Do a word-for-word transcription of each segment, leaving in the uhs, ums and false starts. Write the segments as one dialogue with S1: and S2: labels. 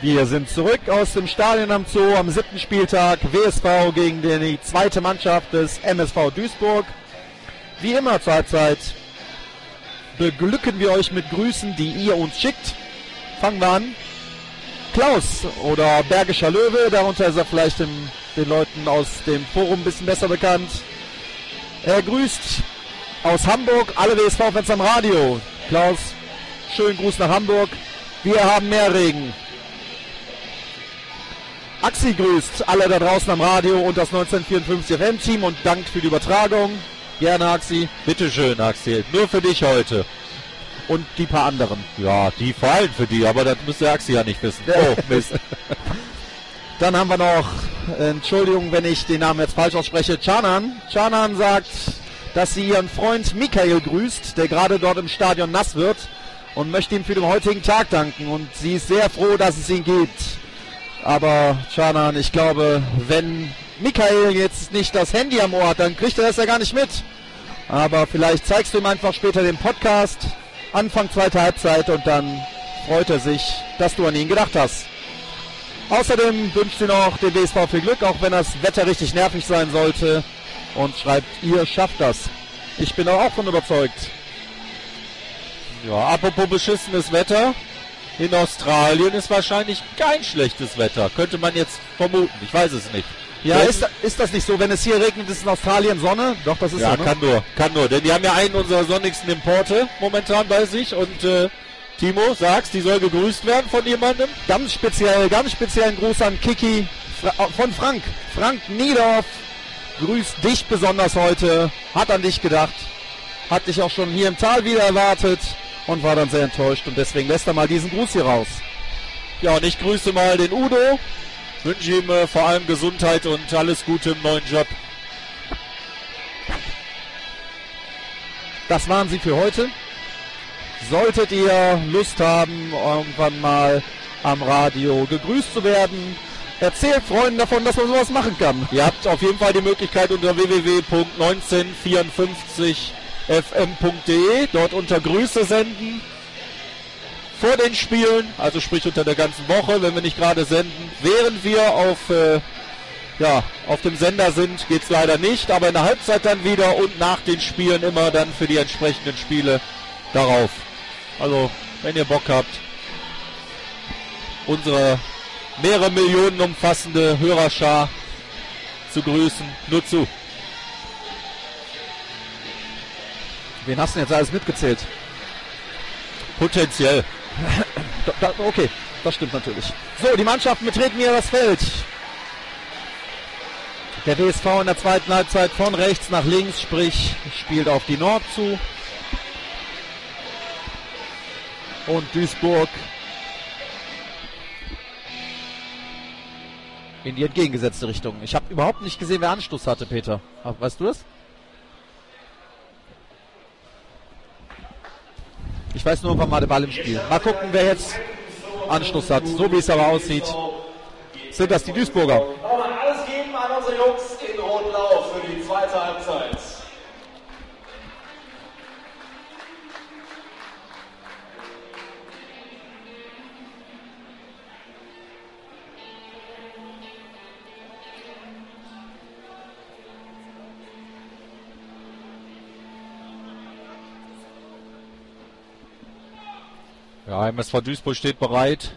S1: Wir sind zurück aus dem Stadion am Zoo am siebten Spieltag. W S V gegen die zweite Mannschaft des M S V Duisburg. Wie immer zur Halbzeit beglücken wir euch mit Grüßen, die ihr uns schickt. Fangen wir an. Klaus oder Bergischer Löwe, darunter ist er vielleicht den, den Leuten aus dem Forum ein bisschen besser bekannt. Er grüßt aus Hamburg alle W S V-Fans am Radio. Klaus, schönen Gruß nach Hamburg. Wir haben mehr Regen. Axi grüßt alle da draußen am Radio und das neunzehnhundertvierundfünfzig F M-Team und dankt für die Übertragung. Gerne, Axi.
S2: Bitteschön, Axel. Nur für dich heute.
S1: Und die paar anderen.
S2: Ja, die vor allem für die, aber das müsste der Axi ja nicht wissen. Oh, Mist.
S1: Dann haben wir noch, Entschuldigung, wenn ich den Namen jetzt falsch ausspreche, Canan. Canan sagt, dass sie ihren Freund Michael grüßt, der gerade dort im Stadion nass wird und möchte ihm für den heutigen Tag danken. Und sie ist sehr froh, dass es ihn gibt. Aber Canan, ich glaube, wenn Michael jetzt nicht das Handy am Ohr hat, dann kriegt er das ja gar nicht mit. Aber vielleicht zeigst du ihm einfach später den Podcast, Anfang zweiter Halbzeit, und dann freut er sich, dass du an ihn gedacht hast. Außerdem wünscht sie noch dem W S V viel Glück, auch wenn das Wetter richtig nervig sein sollte. Und schreibt, ihr schafft das. Ich bin auch von überzeugt.
S2: Ja, apropos beschissenes Wetter. In Australien ist wahrscheinlich kein schlechtes Wetter. Könnte man jetzt vermuten. Ich weiß es nicht.
S1: Ja, ist, ist das nicht so? Wenn es hier regnet, ist in Australien Sonne? Doch, das ist
S2: ja,
S1: so, ne?
S2: kann nur, kann nur. Denn die haben ja einen unserer sonnigsten Importe momentan bei sich. Und äh, Timo, sagst, die soll gegrüßt werden von jemandem?
S1: Ganz speziell, ganz speziellen Gruß an Kiki Fra- von Frank. Frank Niedorf grüßt dich besonders heute. Hat an dich gedacht. Hat dich auch schon hier im Tal wieder erwartet. Und war dann sehr enttäuscht und deswegen lässt er mal diesen Gruß hier raus.
S2: Ja, und ich grüße mal den Udo. Wünsche ihm äh, vor allem Gesundheit und alles Gute im neuen Job.
S1: Das waren sie für heute. Solltet ihr Lust haben, irgendwann mal am Radio gegrüßt zu werden, erzählt Freunden davon, dass man sowas machen kann.
S2: Ihr habt auf jeden Fall die Möglichkeit unter w w w punkt neunzehnhundertvierundfünfzig f m punkt d e, dort unter Grüße senden, vor den Spielen, also sprich unter der ganzen Woche, wenn wir nicht gerade senden. Während wir auf, äh, ja, auf dem Sender sind, geht es leider nicht, aber in der Halbzeit dann wieder und nach den Spielen immer dann für die entsprechenden Spiele darauf. Also, wenn ihr Bock habt, unsere mehrere Millionen umfassende Hörerschar zu grüßen, nur zu.
S1: Wen hast du denn jetzt alles mitgezählt?
S2: Potenziell.
S1: da, okay, das stimmt natürlich. So, die Mannschaften betreten wieder das Feld. Der W S V in der zweiten Halbzeit von rechts nach links, sprich spielt auf die Nord zu. Und Duisburg in die entgegengesetzte Richtung. Ich habe überhaupt nicht gesehen, wer Anstoß hatte, Peter. Weißt du das? Ich weiß nur, wann mal der Ball im Spiel. Mal gucken, wer jetzt Anschluss hat. So wie es aber aussieht, sind das die Duisburger.
S3: Wollen wir alles geben an unsere Jungs in Rot-Blau für die zweite Halbzeit.
S2: Ja, M S V Duisburg steht bereit.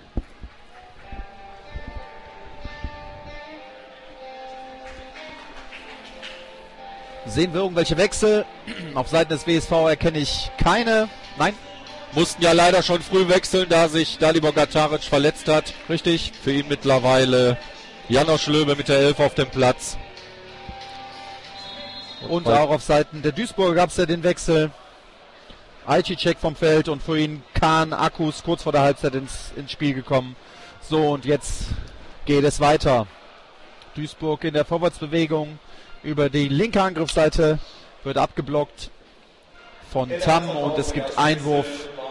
S1: Sehen wir irgendwelche Wechsel? Auf Seiten des W S V erkenne ich keine. Nein.
S2: Mussten ja leider schon früh wechseln, da sich Dalibor Gataric verletzt hat.
S1: Richtig.
S2: Für ihn mittlerweile Janosch Löwe mit der Elf auf dem Platz.
S1: Und, und auch auf Seiten der Duisburger gab es ja den Wechsel. Aichicek vom Feld und für ihn Kahn Akkus kurz vor der Halbzeit ins, ins Spiel gekommen. So, und jetzt geht es weiter. Duisburg in der Vorwärtsbewegung über die linke Angriffsseite wird abgeblockt von Tam und es gibt Einwurf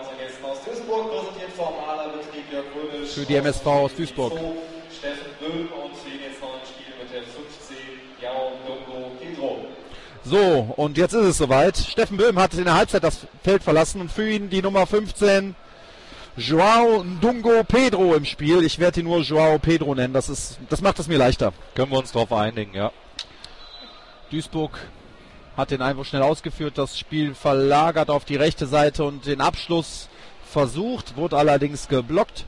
S1: für die M S V aus Duisburg. So, und jetzt ist es soweit. Steffen Böhm hat in der Halbzeit das Feld verlassen und für ihn die Nummer fünfzehn Joao Ndungo Pedro im Spiel. Ich werde ihn nur Joao Pedro nennen. Das ist, das macht es mir leichter.
S2: Können wir uns darauf einigen, ja.
S1: Duisburg hat den Einwurf schnell ausgeführt, das Spiel verlagert auf die rechte Seite und den Abschluss versucht, wurde allerdings geblockt.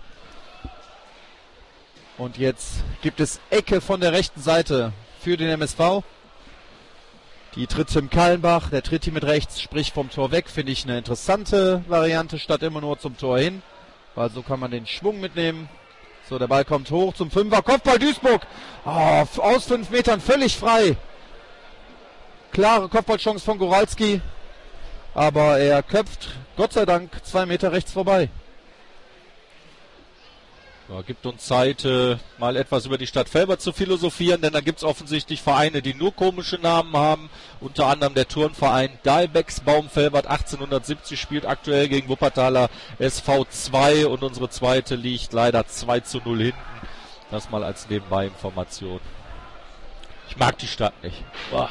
S1: Und jetzt gibt es Ecke von der rechten Seite für den M S V. Die tritt Tim Kallenbach, der tritt hier mit rechts, sprich vom Tor weg, finde ich eine interessante Variante, statt immer nur zum Tor hin, weil so kann man den Schwung mitnehmen. So, der Ball kommt hoch zum Fünfer, Kopfball Duisburg, oh, aus fünf Metern völlig frei. Klare Kopfballchance von Goralski, aber er köpft, Gott sei Dank, zwei Meter rechts vorbei.
S2: Ja, gibt uns Zeit, äh, mal etwas über die Stadt Velbert zu philosophieren, denn da gibt es offensichtlich Vereine, die nur komische Namen haben. Unter anderem der Turnverein Dahlbecksbaum Velbert achtzehnhundertsiebzig spielt aktuell gegen Wuppertaler S V zwei und unsere zweite liegt leider zwei zu null hinten. Das mal als Nebenbei-Information. Ich mag die Stadt nicht. Boah.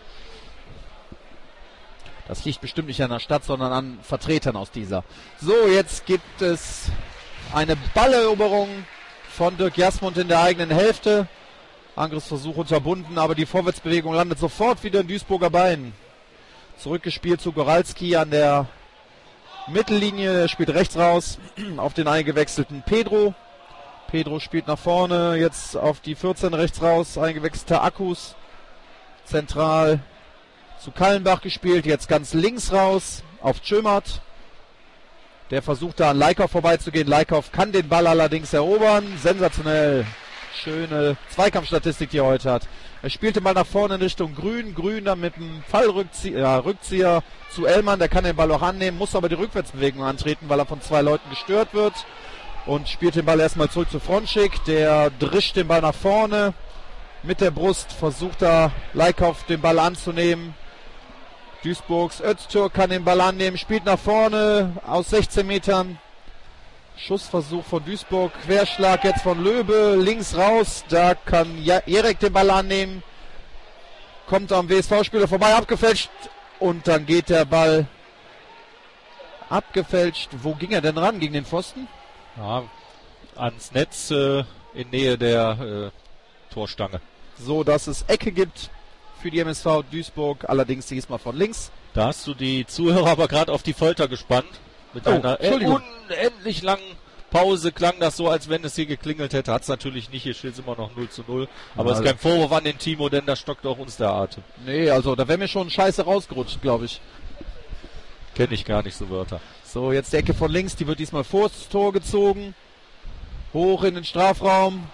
S1: Das liegt bestimmt nicht an der Stadt, sondern an Vertretern aus dieser. So, jetzt gibt es eine Balleroberung von Dirk Jasmund in der eigenen Hälfte. Angriffsversuch unterbunden, aber die Vorwärtsbewegung landet sofort wieder in Duisburger Beinen. Zurückgespielt zu Goralski an der Mittellinie. Er spielt rechts raus auf den eingewechselten Pedro. Pedro spielt nach vorne, jetzt auf die vierzehn rechts raus. Eingewechselter Akkus. Zentral zu Kallenbach gespielt, jetzt ganz links raus auf Tschömert. Der versucht da an Leikhoff vorbeizugehen. Leikhoff kann den Ball allerdings erobern. Sensationell. Schöne Zweikampfstatistik, die er heute hat. Er spielt den Ball nach vorne in Richtung Grün. Grün dann mit dem Fallrückzieher ja, Rückzieher zu Ellmann. Der kann den Ball auch annehmen, muss aber die Rückwärtsbewegung antreten, weil er von zwei Leuten gestört wird. Und spielt den Ball erstmal zurück zu Fronschik. Der drischt den Ball nach vorne. Mit der Brust versucht da Leikhoff den Ball anzunehmen. Duisburgs Öztürk kann den Ball annehmen, spielt nach vorne aus sechzehn Metern. Schussversuch von Duisburg, Querschlag jetzt von Löbe, links raus, da kann Jerek den Ball annehmen. Kommt am W S V-Spieler vorbei, abgefälscht und dann geht der Ball abgefälscht. Wo ging er denn ran? Gegen den Pfosten?
S2: Ja, ans Netz äh, in Nähe der äh, Torstange.
S1: So, dass es Ecke gibt für die M S V Duisburg, allerdings diesmal von links.
S2: Da hast du die Zuhörer aber gerade auf die Folter gespannt. Mit
S1: oh,
S2: einer unendlich langen Pause klang das so, als wenn es hier geklingelt hätte. Hat es natürlich nicht, hier steht es immer noch null zu null. Aber es ja, ist kein Vorwurf an den Timo, denn da stockt auch uns der Atem.
S1: Nee, also da wäre mir schon scheiße rausgerutscht, glaube ich.
S2: Kenne ich gar nicht so Wörter.
S1: So, jetzt die Ecke von links, die wird diesmal vor das Tor gezogen. Hoch in den Strafraum.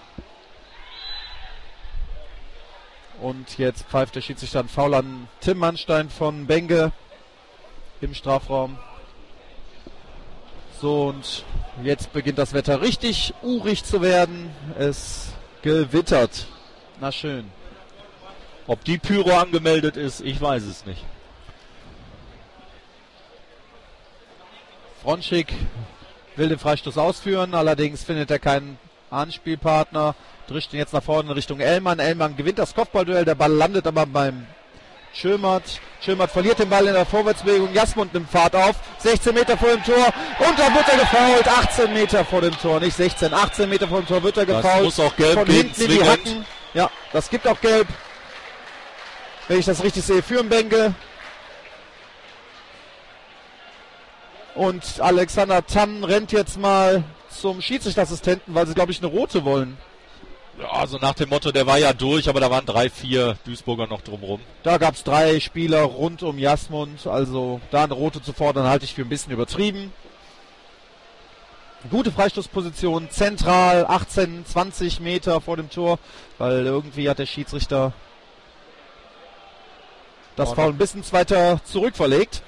S1: Und jetzt pfeift der Schiedsrichter einen Foul an Tim Mannstein von Benge im Strafraum. So, und jetzt beginnt das Wetter richtig urig zu werden. Es gewittert. Na schön.
S2: Ob die Pyro angemeldet ist, ich weiß es nicht.
S1: Fronschik will den Freistoß ausführen, allerdings findet er keinen Anspielpartner. Drischt ihn jetzt nach vorne in Richtung Ellmann. Ellmann gewinnt das Kopfballduell, der Ball landet aber beim Schömert. Schömert verliert den Ball in der Vorwärtsbewegung. Jasmund nimmt Fahrt auf. sechzehn Meter vor dem Tor. Und da wird er gefoult. achtzehn Meter vor dem Tor, nicht sechzehn. achtzehn Meter vor dem Tor wird er gefoult. Das
S2: muss auch gelb
S1: von
S2: geben,
S1: hinten in die Hacken. Ja, das gibt auch gelb. Wenn ich das richtig sehe, für Benge. Und Alexander Tann rennt jetzt mal zum Schiedsrichterassistenten, weil sie, glaube ich, eine rote wollen.
S2: Ja, also nach dem Motto, der war ja durch, aber da waren drei, vier Duisburger noch drumrum.
S1: Da gab es drei Spieler rund um Jasmund, also da eine rote zu fordern, halte ich für ein bisschen übertrieben. Gute Freistoßposition, zentral, achtzehn, zwanzig Meter vor dem Tor, weil irgendwie hat der Schiedsrichter das Foul ein bisschen weiter zurückverlegt.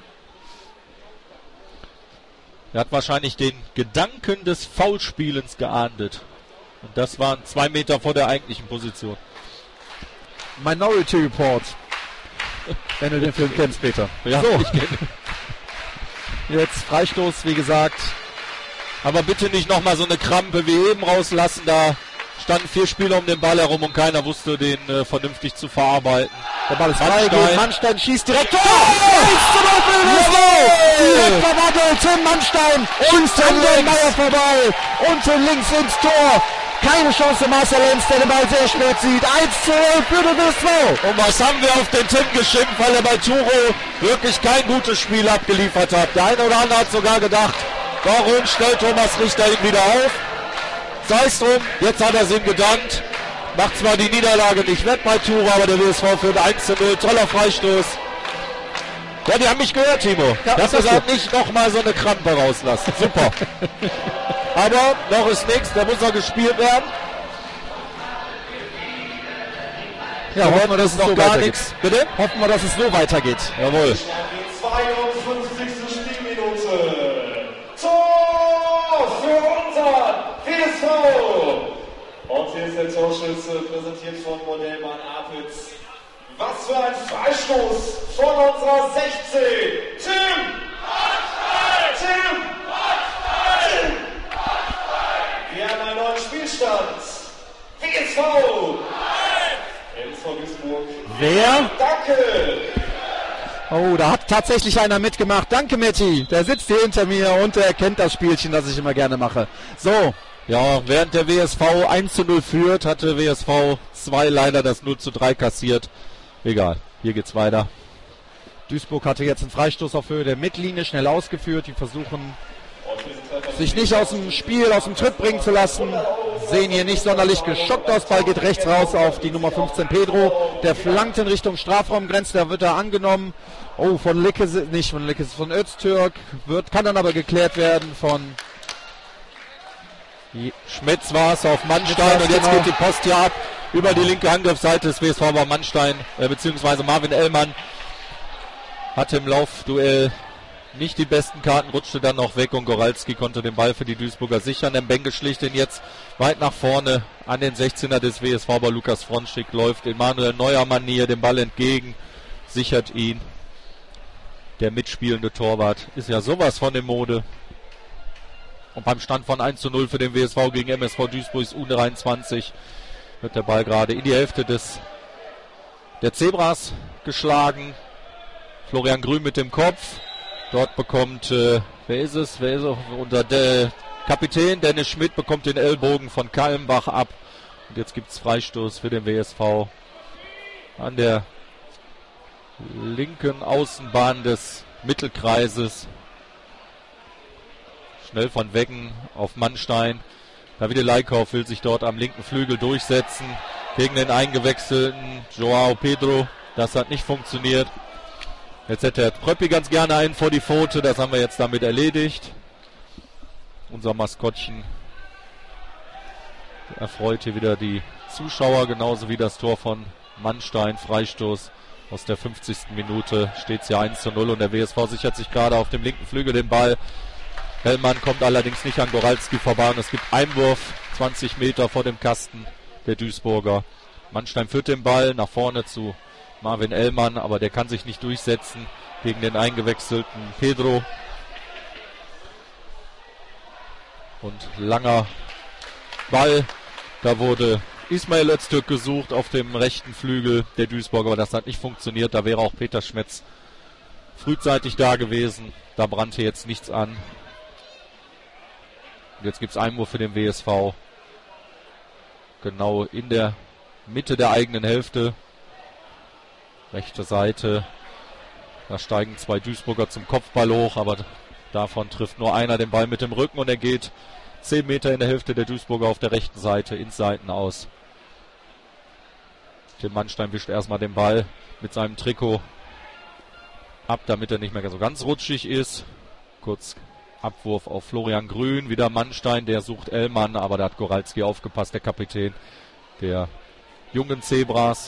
S2: Er hat wahrscheinlich den Gedanken des Foulspielens geahndet. Und das waren zwei Meter vor der eigentlichen Position.
S1: Minority Report. Wenn du den Film kennst, Peter.
S2: Ja,
S1: so.
S2: Ich kenne.
S1: Jetzt Freistoß, wie gesagt.
S2: Aber bitte nicht nochmal so eine Krampe wie eben rauslassen. Da standen vier Spieler um den Ball herum und keiner wusste, den äh, vernünftig zu verarbeiten.
S1: Der Ball ist frei,
S2: Mannstein.
S1: Mannstein schießt direkt. Tor! eins zu null für den W S V! Direkt verwandelt, Tim Mannstein schießt an den Meier vorbei. Unten links ins Tor. Keine Chance, Marcel Lenz, der den Ball sehr spät sieht. eins zu null für den W S V.
S2: Und was haben wir auf den Tim geschimpft, weil er bei Turo wirklich kein gutes Spiel abgeliefert hat. Der eine oder andere hat sogar gedacht, warum stellt Thomas Richter ihn wieder auf? Sei es drum, jetzt hat er es ihm gedankt. Macht zwar die Niederlage nicht wett bei Turo, aber der W S V führt eins zu null. Toller Freistoß. Ja, die haben mich gehört, Timo.
S1: Ja,
S2: das ist halt nicht nochmal so eine Krampe rauslassen. Super. Aber noch ist nichts, da muss noch gespielt werden.
S1: Ja, hoffen wir, dass es
S2: noch
S1: so
S2: gar
S1: weitergeht.
S2: nichts. Bitte?
S1: Hoffen wir, dass es so weitergeht.
S2: Jawohl.
S3: Die zweiundfünfzigste Spielminute. Tor für unseren W S V. Und hier ist der Torschütze, präsentiert von Modellmann Apitz. Was für ein Freistoß von unserer sechzehn. Tim! Tim! Tim! Wir haben einen neuen Spielstand. W S V! W S V Duisburg.
S1: Wer?
S3: Danke!
S1: Oh, da hat tatsächlich einer mitgemacht. Danke, Metti. Der sitzt hier hinter mir und der kennt das Spielchen, das ich immer gerne mache. So.
S2: Ja, während der W S V eins zu null führt, hatte W S V zwei leider das null zu drei kassiert. Egal, hier geht's weiter.
S1: Duisburg hatte jetzt einen Freistoß auf Höhe der Mittellinie, schnell ausgeführt. Die versuchen, sich nicht aus dem Spiel, aus dem Tritt bringen zu lassen. Sehen hier nicht sonderlich geschockt aus. Ball geht rechts raus auf die Nummer fünfzehn Pedro. Der flankt in Richtung Strafraumgrenze, da wird er angenommen. Oh, von Licke, nicht von Licke, von Öztürk. Wird, kann dann aber geklärt werden von
S2: Schmetz war es auf Mannstein und jetzt
S1: genau.
S2: geht die Post hier ab über die linke Angriffsseite des W S V bei Mannstein, äh, beziehungsweise Marvin Ellmann hatte im Laufduell nicht die besten Karten, rutschte dann noch weg und Goralski konnte den Ball für die Duisburger sichern. Mbenge schlicht ihn jetzt weit nach vorne an den sechzehner des W S V bei Lukas Fronschik, läuft in Manuel Neuer Manier dem Ball entgegen, sichert ihn. Der mitspielende Torwart ist ja sowas von in Mode. Und beim Stand von eins zu null für den W S V gegen M S V Duisburgs U dreiundzwanzig wird der Ball gerade in die Hälfte des der Zebras geschlagen. Florian Grün mit dem Kopf. Dort bekommt, äh, wer ist es? Wer ist es? Unter der Kapitän Dennis Schmidt bekommt den Ellbogen von Kallenbach ab. Und jetzt gibt es Freistoß für den W S V an der linken Außenbahn des Mittelkreises. Schnell von Weggen auf Mannstein. Davide Leikauf will sich dort am linken Flügel durchsetzen gegen den eingewechselten Joao Pedro. Das hat nicht funktioniert. Jetzt hätte Pröppi ganz gerne einen vor die Pfote. Das haben wir jetzt damit erledigt. Unser Maskottchen erfreut hier wieder die Zuschauer, genauso wie das Tor von Mannstein. Freistoß aus der fünfzigsten Minute. Steht es ja eins zu null und der W S V sichert sich gerade auf dem linken Flügel den Ball. Hellmann kommt allerdings nicht an Goralski vorbei und es gibt Einwurf, zwanzig Meter vor dem Kasten der Duisburger. Mannstein führt den Ball nach vorne zu Marvin Ellmann, aber der kann sich nicht durchsetzen gegen den eingewechselten Pedro. Und langer Ball, da wurde Ismail Öztürk gesucht auf dem rechten Flügel der Duisburger, aber das hat nicht funktioniert. Da wäre auch Peter Schmetz frühzeitig da gewesen. Da brannte jetzt nichts an. Jetzt gibt es Einwurf für den W S V. Genau in der Mitte der eigenen Hälfte. Rechte Seite. Da steigen zwei Duisburger zum Kopfball hoch, aber davon trifft nur einer den Ball mit dem Rücken und er geht zehn Meter in der Hälfte der Duisburger auf der rechten Seite ins Seiten aus. Tim Mannstein wischt erstmal den Ball mit seinem Trikot ab, damit er nicht mehr so ganz rutschig ist. Kurz Abwurf auf Florian Grün, wieder Mannstein, der sucht Ellmann, aber da hat Goralski aufgepasst, der Kapitän der jungen Zebras.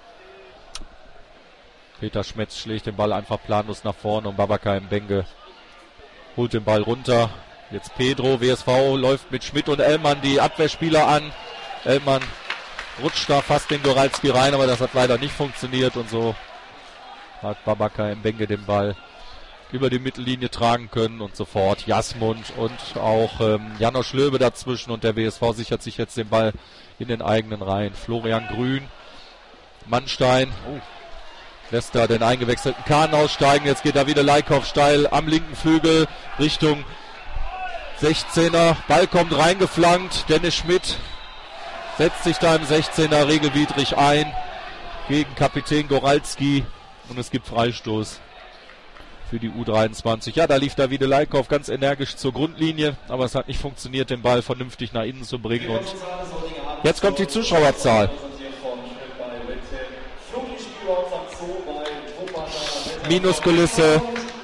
S2: Peter Schmetz schlägt den Ball einfach planlos nach vorne und Babaka Mbenge holt den Ball runter. Jetzt Pedro, W S V läuft mit Schmidt und Ellmann die Abwehrspieler an. Ellmann rutscht da fast den Goralski rein, aber das hat leider nicht funktioniert und so hat Babaka Mbenge den Ball über die Mittellinie tragen können und sofort Jasmund und auch ähm, Janosch Löwe dazwischen und der W S V sichert sich jetzt den Ball in den eigenen Reihen. Florian Grün, Mannstein oh. lässt da den eingewechselten Kahn aussteigen. Jetzt geht da wieder Leikhoff steil am linken Flügel Richtung sechzehner. Ball kommt reingeflankt. Dennis Schmidt setzt sich da im sechzehner regelwidrig ein gegen Kapitän Goralski und es gibt Freistoß für die U dreiundzwanzig. Ja, da lief Davide Leikhoff ganz energisch zur Grundlinie, aber es hat nicht funktioniert, den Ball vernünftig nach innen zu bringen. Und jetzt kommt die Zuschauerzahl. Minuskulisse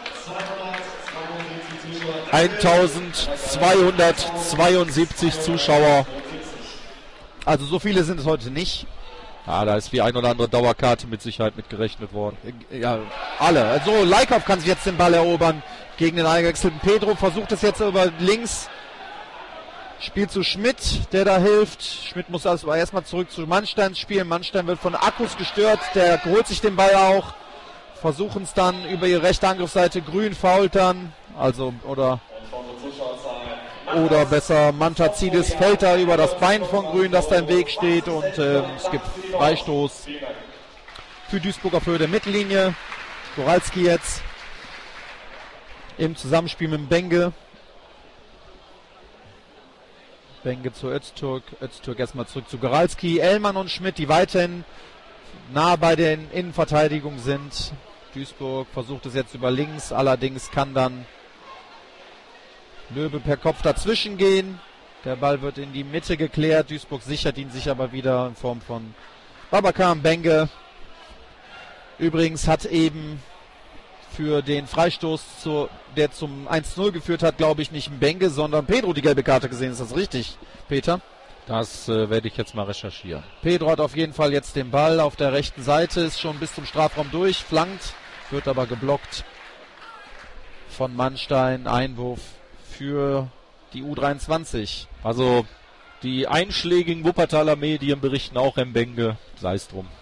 S2: eintausendzweihundertzweiundsiebzig Zuschauer.
S1: Also so viele sind es heute nicht.
S2: Ja, da ist die ein oder andere Dauerkarte mit Sicherheit mit gerechnet worden.
S1: Ja, alle. Also Leikhoff kann sich jetzt den Ball erobern gegen den eingewechselten Pedro. Versucht es jetzt über links. Spielt zu Schmidt, der da hilft. Schmidt muss also erstmal zurück zu Mannstein spielen. Mannstein wird von Akkus gestört. Der holt sich den Ball auch. Versuchen es dann über ihre rechte Angriffsseite. Grün fault dann. Also, oder... Oder besser, Mantazidis fällt da über das Bein von Grün, das da im Weg steht. Und äh, es gibt Freistoß für Duisburg auf Höhe der Mittellinie. Goralski jetzt im Zusammenspiel mit Benge. Benge zu Öztürk. Öztürk erstmal zurück zu Goralski. Ellmann und Schmidt, die weiterhin nah bei den Innenverteidigungen sind. Duisburg versucht es jetzt über links, allerdings kann dann Löwe per Kopf dazwischen gehen. Der Ball wird in die Mitte geklärt. Duisburg sichert ihn sich aber wieder in Form von Babacar Benge. Übrigens hat eben für den Freistoß, zu, der zum eins zu null geführt hat, glaube ich, nicht Benge, sondern Pedro die gelbe Karte gesehen. Ist das richtig, Peter?
S2: Das äh, werde ich jetzt mal recherchieren.
S1: Pedro hat auf jeden Fall jetzt den Ball auf der rechten Seite, ist schon bis zum Strafraum durch, flankt, wird aber geblockt von Mannstein. Einwurf für die U dreiundzwanzig.
S2: Also die einschlägigen Wuppertaler Medien berichten auch Mbenge, sei es drum.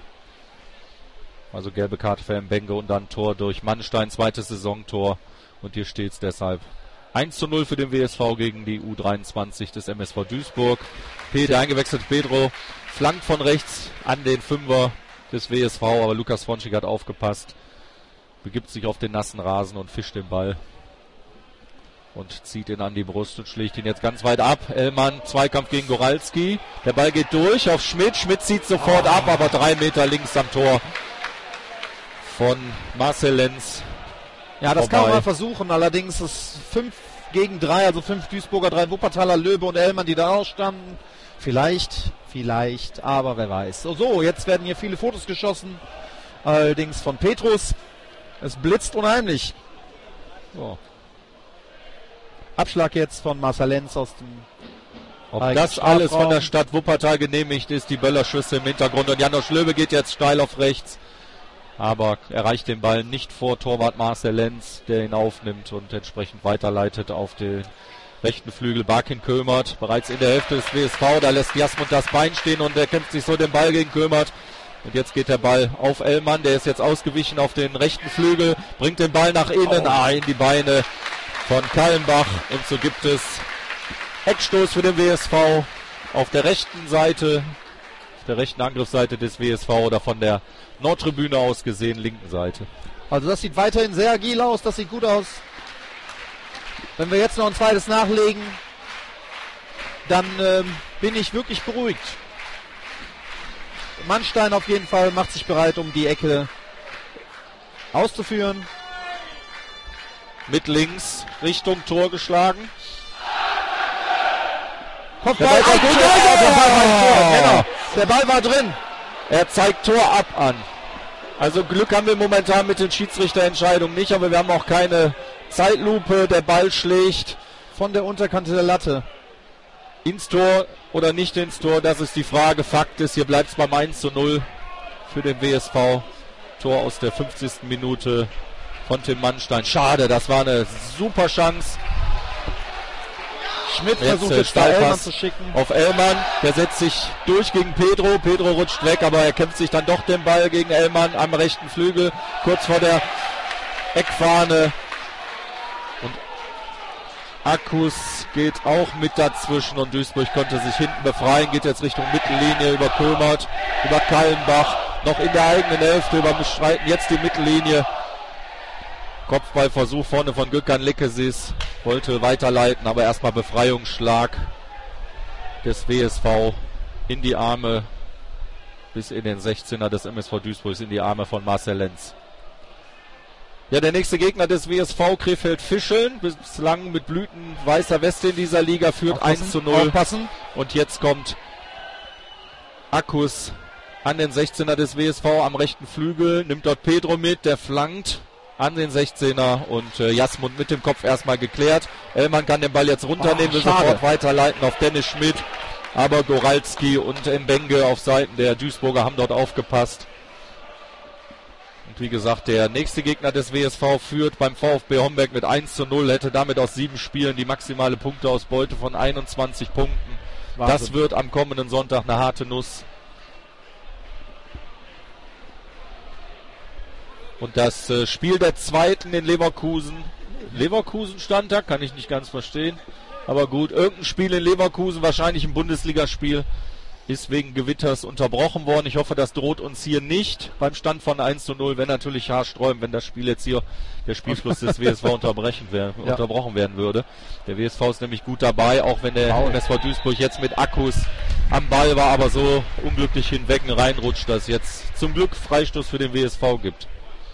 S2: Also gelbe Karte für Mbenge und dann Tor durch Mannstein, zweites Saisontor. Und hier steht es deshalb eins zu null für den W S V gegen die U dreiundzwanzig des M S V Duisburg. Der eingewechselte Pedro flankt von rechts an den Fünfer des W S V, aber Lukas Fonschig hat aufgepasst, begibt sich auf den nassen Rasen und fischt den Ball. Und zieht ihn an die Brust und schlägt ihn jetzt ganz weit ab. Ellmann, Zweikampf gegen Goralski. Der Ball geht durch auf Schmidt. Schmidt zieht sofort oh. ab, aber drei Meter links am Tor von Marcel Lenz.
S1: Ja, das vorbei. Kann man mal versuchen. Allerdings ist fünf gegen drei, also fünf Duisburger, drei Wuppertaler, Löwe und Ellmann, die da ausstanden. Vielleicht, vielleicht, aber wer weiß. So, so, jetzt werden hier viele Fotos geschossen. Allerdings von Petrus. Es blitzt unheimlich. So. Abschlag jetzt von Marcel Lenz aus dem...
S2: Ob das alles von der Stadt Wuppertal genehmigt ist, die Böllerschüsse im Hintergrund. Und Janosch Löwe geht jetzt steil auf rechts. Aber erreicht den Ball nicht vor Torwart Marcel Lenz, der ihn aufnimmt und entsprechend weiterleitet auf den rechten Flügel. Barkin Kömert, bereits in der Hälfte des W S V. Da lässt Jasmund das Bein stehen und er kämpft sich so den Ball gegen Kömert. Und jetzt geht der Ball auf Ellmann. Der ist jetzt ausgewichen auf den rechten Flügel. Bringt den Ball nach innen, oh. ah, in die Beine von Kallenbach, und so gibt es Eckstoß für den W S V auf der rechten Seite, auf der rechten Angriffsseite des W S V oder von der Nordtribüne aus gesehen, linken Seite.
S1: Also das sieht weiterhin sehr agil aus, das sieht gut aus. Wenn wir jetzt noch ein zweites nachlegen, dann ähm, bin ich wirklich beruhigt. Mannstein auf jeden Fall macht sich bereit, um die Ecke auszuführen.
S2: Mit links Richtung Tor geschlagen.
S1: Kopfball, der Ball, ein Tor, der, der, Ball war Tor. Genau. Der Ball war drin.
S2: Er zeigt Tor ab an. Also Glück haben wir momentan mit den Schiedsrichterentscheidungen nicht, aber wir haben auch keine Zeitlupe. Der Ball schlägt
S1: von der Unterkante der Latte
S2: ins Tor oder nicht ins Tor. Das ist die Frage. Fakt ist, hier bleibt es beim eins zu null für den W S V. Tor aus der fünfzigsten Minute von Tim Mannstein. Schade, das war eine super Chance.
S1: Schmidt jetzt versucht jetzt da Ellmann zu schicken.
S2: Auf Ellmann, der setzt sich durch gegen Pedro. Pedro rutscht weg, aber er kämpft sich dann doch den Ball gegen Ellmann am rechten Flügel. Kurz vor der Eckfahne Akkus geht auch mit dazwischen und Duisburg konnte sich hinten befreien, geht jetzt Richtung Mittellinie über Kömert, über Kallenbach, noch in der eigenen Hälfte, überschreiten jetzt die Mittellinie. Kopfballversuch vorne von Gökhan Lekesis, wollte weiterleiten, aber erstmal Befreiungsschlag des W S V in die Arme, bis in den sechzehner des M S V Duisburg, in die Arme von Marcel Lenz. Ja, der nächste Gegner des W S V, Krefeld-Fischeln, bislang mit Blüten weißer Weste in dieser Liga, führt
S1: Aufpassen,
S2: eins zu null.
S1: Aufpassen.
S2: Und jetzt kommt Akkus an den sechzehner des W S V am rechten Flügel, nimmt dort Pedro mit, der flankt an den sechzehner und äh, Jasmund mit dem Kopf erstmal geklärt. Ellmann kann den Ball jetzt runternehmen,
S1: oh,
S2: will sofort weiterleiten auf Dennis Schmidt, aber Goralski und Mbenge auf Seiten der Duisburger haben dort aufgepasst. Und wie gesagt, der nächste Gegner des W S V führt beim VfB Homberg mit eins zu null, hätte damit aus sieben Spielen die maximale Punkteausbeute von einundzwanzig Punkten. Wahnsinn. Das wird am kommenden Sonntag eine harte Nuss. Und das äh, Spiel der Zweiten in Leverkusen. Leverkusen stand da, kann ich nicht ganz verstehen. Aber gut, irgendein Spiel in Leverkusen, wahrscheinlich ein Bundesligaspiel, ist wegen Gewitters unterbrochen worden. Ich hoffe, das droht uns hier nicht beim Stand von eins zu null. Wenn natürlich haarsträubend, wenn das Spiel jetzt hier, der Spielfluss des W S V unterbrechen wär, ja. unterbrochen werden würde. Der W S V ist nämlich gut dabei, auch wenn der M S V Duisburg jetzt mit Akkus am Ball war, aber so unglücklich hinweg reinrutscht, dass jetzt zum Glück Freistoß für den W S V gibt.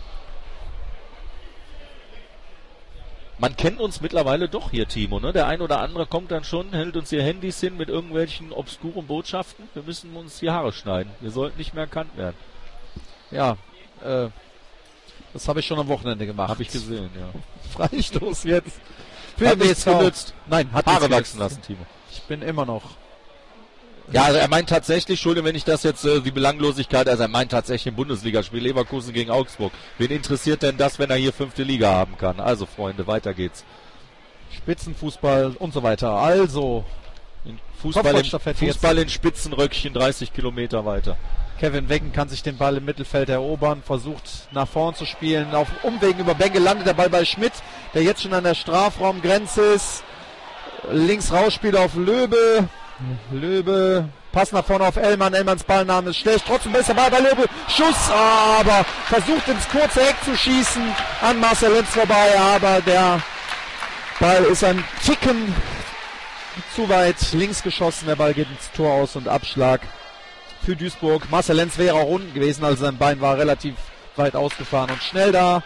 S2: Man kennt uns mittlerweile doch hier, Timo, ne? Der ein oder andere kommt dann schon, hält uns hier Handys hin mit irgendwelchen obskuren Botschaften. Wir müssen uns die Haare schneiden. Wir sollten nicht mehr erkannt werden.
S1: Ja, äh, das habe ich schon am Wochenende gemacht.
S2: Habe ich gesehen, ja.
S1: Freistoß jetzt.
S2: Für hat nichts genützt.
S1: Nein, hat
S2: Haare wachsen lassen, Timo.
S1: Ich bin immer noch...
S2: Ja, also er meint tatsächlich, Entschuldigung, wenn ich das jetzt, äh, die Belanglosigkeit, also er meint tatsächlich ein Bundesligaspiel, Leverkusen gegen Augsburg. Wen interessiert denn das, wenn er hier fünfte Liga haben kann? Also, Freunde, weiter geht's.
S1: Spitzenfußball und so weiter. Also,
S2: Fußball, in, Fußball in Spitzenröckchen, dreißig Kilometer weiter.
S1: Kevin Weggen kann sich den Ball im Mittelfeld erobern, versucht nach vorn zu spielen. Auf Umwegen über Benge landet der Ball bei Schmidt, der jetzt schon an der Strafraumgrenze ist. Links rausspielt auf Löbe. Löbe, Pass nach vorne auf Ellmann. Ellmanns Ballnahme ist schlecht. Trotzdem besser Ball bei Löbe. Schuss, aber versucht ins kurze Eck zu schießen. An Marcel Lenz vorbei, aber der Ball ist ein Ticken zu weit links geschossen. Der Ball geht ins Tor aus und Abschlag für Duisburg. Marcel Lenz wäre auch unten gewesen, also sein Bein war relativ weit ausgefahren und schnell da.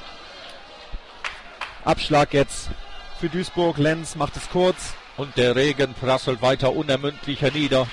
S1: Abschlag jetzt für Duisburg. Lenz macht es kurz.
S2: Und der Regen prasselt weiter unermüdlich hernieder.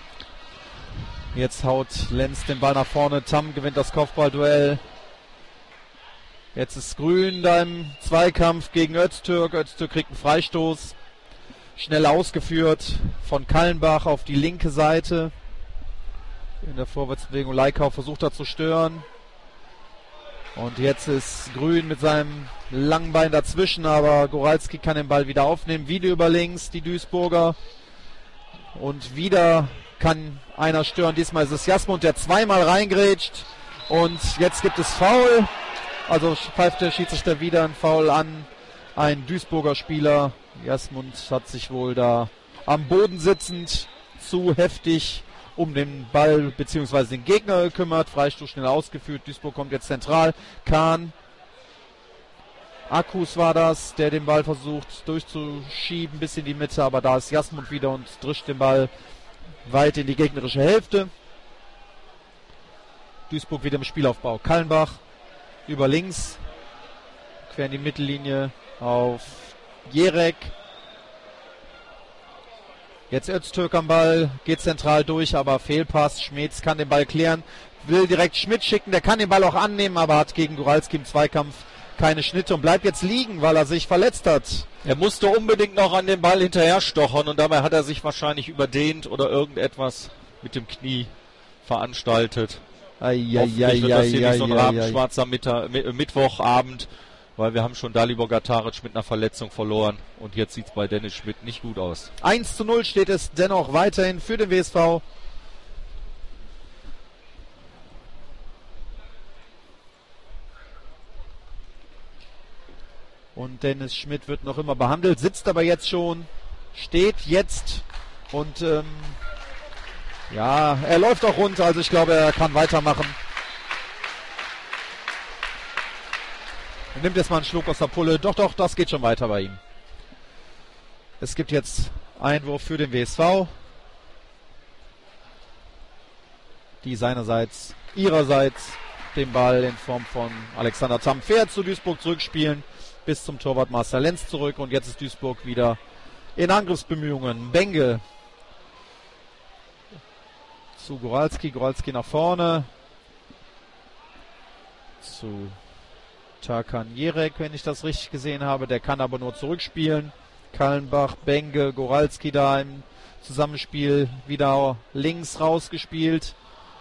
S1: Jetzt haut Lenz den Ball nach vorne. Tam gewinnt das Kopfballduell. Jetzt ist Grün da im Zweikampf gegen Öztürk. Öztürk kriegt einen Freistoß. Schnell ausgeführt von Kallenbach auf die linke Seite. In der Vorwärtsbewegung Leikau versucht er zu stören. Und jetzt ist Grün mit seinem langen Bein dazwischen, aber Goralski kann den Ball wieder aufnehmen. Wieder über links die Duisburger. Und wieder kann einer stören. Diesmal ist es Jasmund, der zweimal reingrätscht. Und jetzt gibt es Foul. Also pfeift der Schiedsrichter wieder ein Foul an. Ein Duisburger Spieler. Jasmund hat sich wohl da am Boden sitzend zu heftig um den Ball bzw. den Gegner gekümmert. Freistoß schnell ausgeführt. Duisburg kommt jetzt zentral. Kahn. Akkus war das, der den Ball versucht durchzuschieben bis in die Mitte. Aber da ist Jasmund wieder und drischt den Ball weit in die gegnerische Hälfte. Duisburg wieder im Spielaufbau. Kallenbach über links. Quer in die Mittellinie auf Jerek. Jetzt Öztürk am Ball, geht zentral durch, aber Fehlpass. Schmetz kann den Ball klären, will direkt Schmidt schicken, der kann den Ball auch annehmen, aber hat gegen Goralski im Zweikampf keine Schnitte und bleibt jetzt liegen, weil er sich verletzt hat.
S2: Er musste unbedingt noch an den Ball hinterher stochern und dabei hat er sich wahrscheinlich überdehnt oder irgendetwas mit dem Knie veranstaltet.
S1: Ai, ai,
S2: Hoffentlich
S1: ai,
S2: wird das hier
S1: ai,
S2: nicht so ein
S1: ai,
S2: rabenschwarzer Mittag, Mittwochabend, weil wir haben schon Dalibor Gataric mit einer Verletzung verloren und jetzt sieht es bei Dennis Schmidt nicht gut aus.
S1: eins zu null steht es dennoch weiterhin für den W S V. Und Dennis Schmidt wird noch immer behandelt, sitzt aber jetzt schon, steht jetzt und ähm, ja, er läuft auch runter, also ich glaube, er kann weitermachen. Er nimmt jetzt mal einen Schluck aus der Pulle. Doch, doch, das geht schon weiter bei ihm. Es gibt jetzt Einwurf für den W S V. Die seinerseits, ihrerseits den Ball in Form von Alexander Tamm-Fehr zu Duisburg zurückspielen. Bis zum Torwart Marcel Lenz zurück. Und jetzt ist Duisburg wieder in Angriffsbemühungen. Benge zu Goralski. Goralski nach vorne. Zu Tarkan Jerek, wenn ich das richtig gesehen habe. Der kann aber nur zurückspielen. Kallenbach, Benge, Goralski da im Zusammenspiel wieder links rausgespielt.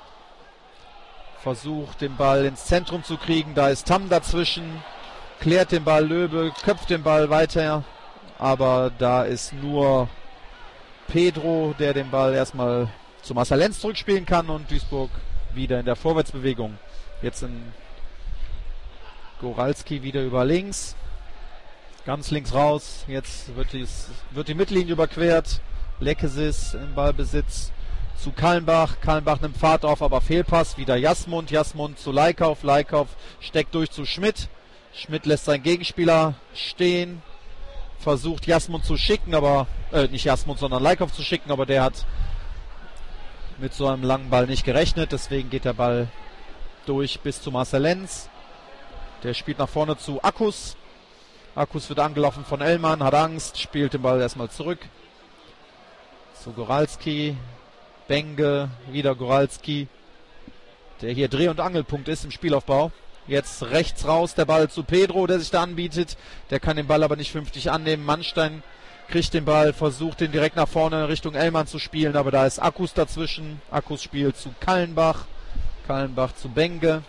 S1: Versucht den Ball ins Zentrum zu kriegen. Da ist Tamm dazwischen. Klärt den Ball Löbe, köpft den Ball weiter. Aber da ist nur Pedro, der den Ball erstmal zu Marcel Lenz zurückspielen kann. Und Duisburg wieder in der Vorwärtsbewegung. Jetzt in Goralski wieder über links. Ganz links raus. Jetzt wird, dies, wird die Mittellinie überquert. Lekesis im Ballbesitz zu Kallenbach. Kallenbach nimmt Fahrt auf, aber Fehlpass. Wieder Jasmund. Jasmund zu Leikauf. Leikauf steckt durch zu Schmidt. Schmidt lässt seinen Gegenspieler stehen. Versucht Jasmund zu schicken, aber äh, nicht Jasmund, sondern Leikauf zu schicken, aber der hat mit so einem langen Ball nicht gerechnet. Deswegen geht der Ball durch bis zu Marcel Lenz. Der spielt nach vorne zu Akkus. Akkus wird angelaufen von Ellmann, hat Angst, spielt den Ball erstmal zurück. Zu Goralski. Benge, wieder Goralski. Der hier Dreh- und Angelpunkt ist im Spielaufbau. Jetzt rechts raus, der Ball zu Pedro, der sich da anbietet. Der kann den Ball aber nicht vernünftig annehmen. Mannstein kriegt den Ball, versucht den direkt nach vorne Richtung Ellmann zu spielen, aber da ist Akkus dazwischen. Akkus spielt zu Kallenbach. Kallenbach zu Benge.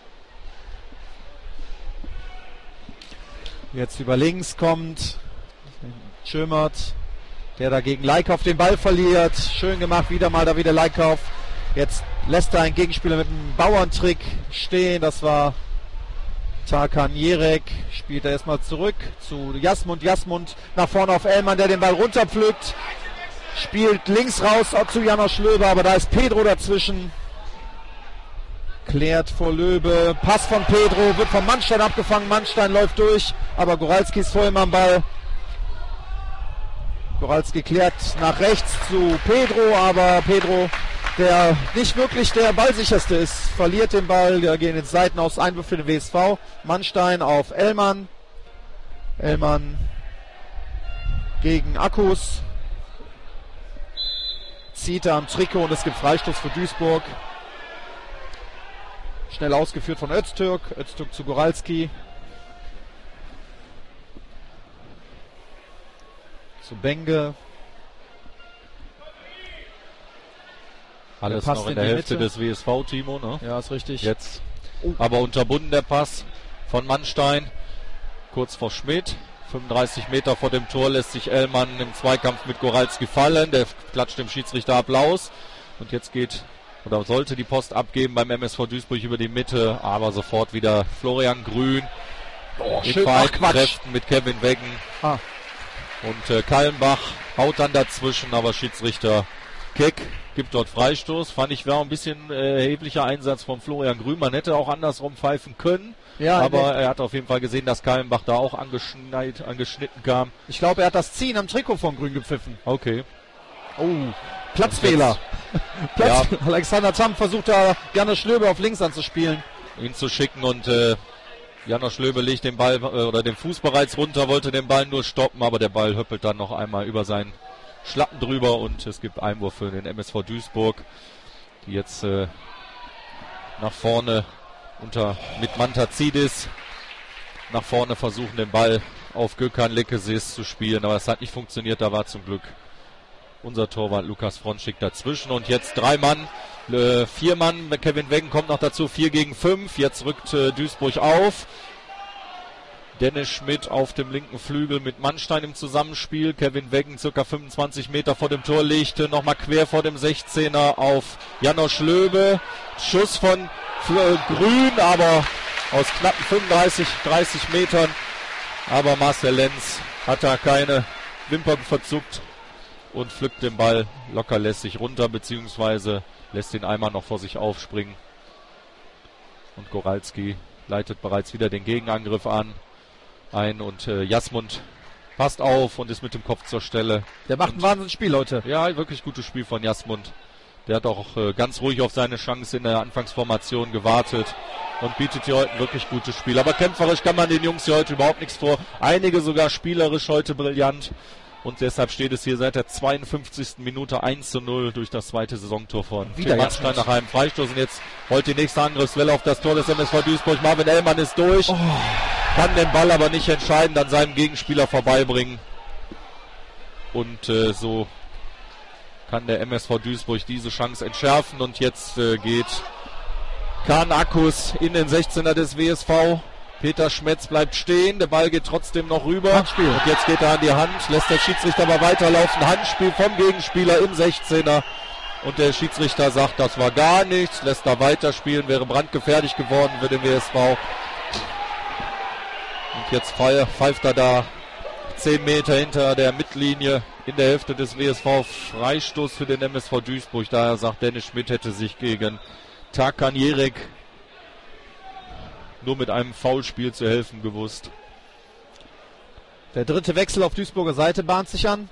S1: Jetzt über links kommt Schömert, der dagegen Leikauf den Ball verliert. Schön gemacht, wieder mal da wieder Leikauf. Jetzt lässt er einen Gegenspieler mit einem Bauerntrick stehen. Das war Tarkan Jerek. Spielt er erstmal zurück zu Jasmund. Jasmund nach vorne auf Ellmann, der den Ball runterpflückt. Spielt links raus zu Janosch Löbe, aber da ist Pedro dazwischen. Klärt vor Löbe, Pass von Pedro, wird von Mannstein abgefangen, Mannstein läuft durch, aber Goralski ist vor ihm am Ball. Goralski klärt nach rechts zu Pedro, aber Pedro, der nicht wirklich der ballsicherste ist, verliert den Ball, da gehen jetzt Seiten aus, Einwurf für den W S V. Mannstein auf Ellmann. Ellmann gegen Akkus. Zieht er am Trikot und es gibt Freistoß für Duisburg. Schnell ausgeführt von Öztürk. Öztürk zu Goralski. Zu Benge.
S2: Alles noch in der Hälfte des W S V, Timo, ne?
S1: Ja, ist richtig.
S2: Jetzt aber unterbunden der Pass von Mannstein. Kurz vor Schmidt. fünfunddreißig Meter vor dem Tor lässt sich Ellmann im Zweikampf mit Goralski fallen. Der klatscht dem Schiedsrichter Applaus. Und jetzt geht... oder sollte die Post abgeben beim M S V Duisburg über die Mitte, aber sofort wieder Florian Grün
S1: oh,
S2: in
S1: schön,
S2: vereinten
S1: ach,
S2: Kräften mit Kevin Weggen
S1: ah.
S2: und äh, Kallenbach haut dann dazwischen, aber Schiedsrichter Keck gibt dort Freistoß. Fand ich, war ein bisschen äh, erheblicher Einsatz von Florian Grün. Man hätte auch andersrum pfeifen können,
S1: ja,
S2: aber er hat auf jeden Fall gesehen, dass Kallenbach da auch angeschneit, angeschnitten kam.
S1: Ich glaube, er hat das Ziehen am Trikot von Grün gepfiffen.
S2: Okay.
S1: Oh, Platzfehler. Platz. Ja. Alexander Tamm versucht da Janosch Löbe auf links anzuspielen.
S2: Ihn zu schicken und äh, Janosch Löbe legt den Ball äh, oder den Fuß bereits runter, wollte den Ball nur stoppen, aber der Ball höppelt dann noch einmal über seinen Schlappen drüber und es gibt Einwurf für den M S V Duisburg, die jetzt äh, nach vorne unter mit Mantazidis nach vorne versuchen, den Ball auf Gökhan Lekesis zu spielen, aber es hat nicht funktioniert, da war zum Glück unser Torwart Lukas Fronschik dazwischen und jetzt drei Mann, äh, vier Mann, Kevin Weggen kommt noch dazu, vier gegen fünf, jetzt rückt äh, Duisburg auf. Dennis Schmidt auf dem linken Flügel mit Mannstein im Zusammenspiel, Kevin Weggen circa fünfundzwanzig Meter vor dem Tor legte, nochmal quer vor dem sechzehner auf Janosch Löbe, Schuss von äh, Grün, aber aus knappen fünfunddreißig, dreißig Metern Aber Marcel Lenz hat da keine Wimpern verzuckt und pflückt den Ball locker lässig runter, beziehungsweise lässt den einmal noch vor sich aufspringen. Und Goralski leitet bereits wieder den Gegenangriff an. Ein und äh, Jasmund passt auf und ist mit dem Kopf zur Stelle.
S1: Der macht und, ein Wahnsinnsspiel, Leute.
S2: Ja, wirklich gutes Spiel von Jasmund. Der hat auch äh, ganz ruhig auf seine Chance in der Anfangsformation gewartet und bietet hier heute ein wirklich gutes Spiel. Aber kämpferisch kann man den Jungs hier heute überhaupt nichts vor. Einige sogar spielerisch heute brillant. Und deshalb steht es hier seit der zweiundfünfzigsten Minute eins zu null durch das zweite Saisontor von
S1: Wieder
S2: Mannstein nach einem Freistoß. Und jetzt rollt die nächste Angriffswelle auf das Tor des M S V Duisburg. Marvin Ellmann ist durch, oh. kann den Ball aber nicht entscheidend an seinem Gegenspieler vorbeibringen. Und äh, so kann der M S V Duisburg diese Chance entschärfen. Und jetzt äh, geht Kahn Akkus in den sechzehner des W S V. Peter Schmetz bleibt stehen, der Ball geht trotzdem noch rüber.
S1: Handspiel.
S2: Und jetzt geht er an die Hand, lässt der Schiedsrichter aber weiterlaufen. Handspiel vom Gegenspieler im sechzehner. Und der Schiedsrichter sagt, das war gar nichts, lässt da weiterspielen, wäre brandgefährlich geworden für den W S V. Und jetzt pfeift er da zehn Meter hinter der Mittellinie in der Hälfte des W S V. Freistoß für den M S V Duisburg. Daher sagt Dennis Schmidt, hätte sich gegen Tarkan Jerek nur mit einem Foulspiel zu helfen gewusst.
S1: Der dritte Wechsel auf Duisburger Seite bahnt sich an.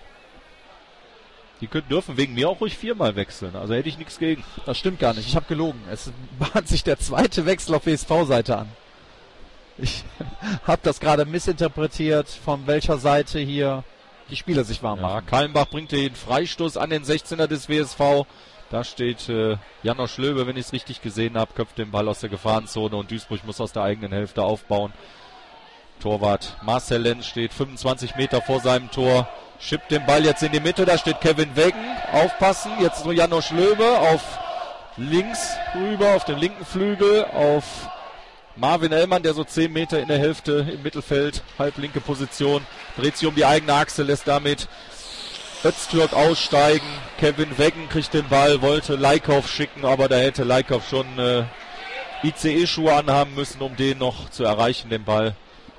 S2: Die können, dürfen wegen mir auch ruhig viermal wechseln. Also hätte ich nichts gegen.
S1: Das stimmt gar nicht. Ich habe gelogen. Es bahnt sich der zweite Wechsel auf W S V-Seite an. Ich habe das gerade missinterpretiert, von welcher Seite hier die Spieler sich warm machen.
S2: Ja, Kallenbach bringt den Freistoß an den sechzehner des W S V. Da steht äh, Janosch Löwe, wenn ich es richtig gesehen habe, köpft den Ball aus der Gefahrenzone und Duisburg muss aus der eigenen Hälfte aufbauen. Torwart Marcel Lenz steht fünfundzwanzig Meter vor seinem Tor, schippt den Ball jetzt in die Mitte, da steht Kevin Weggen, aufpassen, jetzt so Janosch Löwe auf links rüber, auf dem linken Flügel, auf Marvin Ellmann, der so zehn Meter in der Hälfte im Mittelfeld, halblinke Position, dreht sich um die eigene Achse, lässt damit Öztürk aussteigen. Kevin Weggen kriegt den Ball, wollte Leikauf schicken, aber da hätte Leikauf schon äh, I C E-Schuhe anhaben müssen, um den noch zu erreichen, den Ball.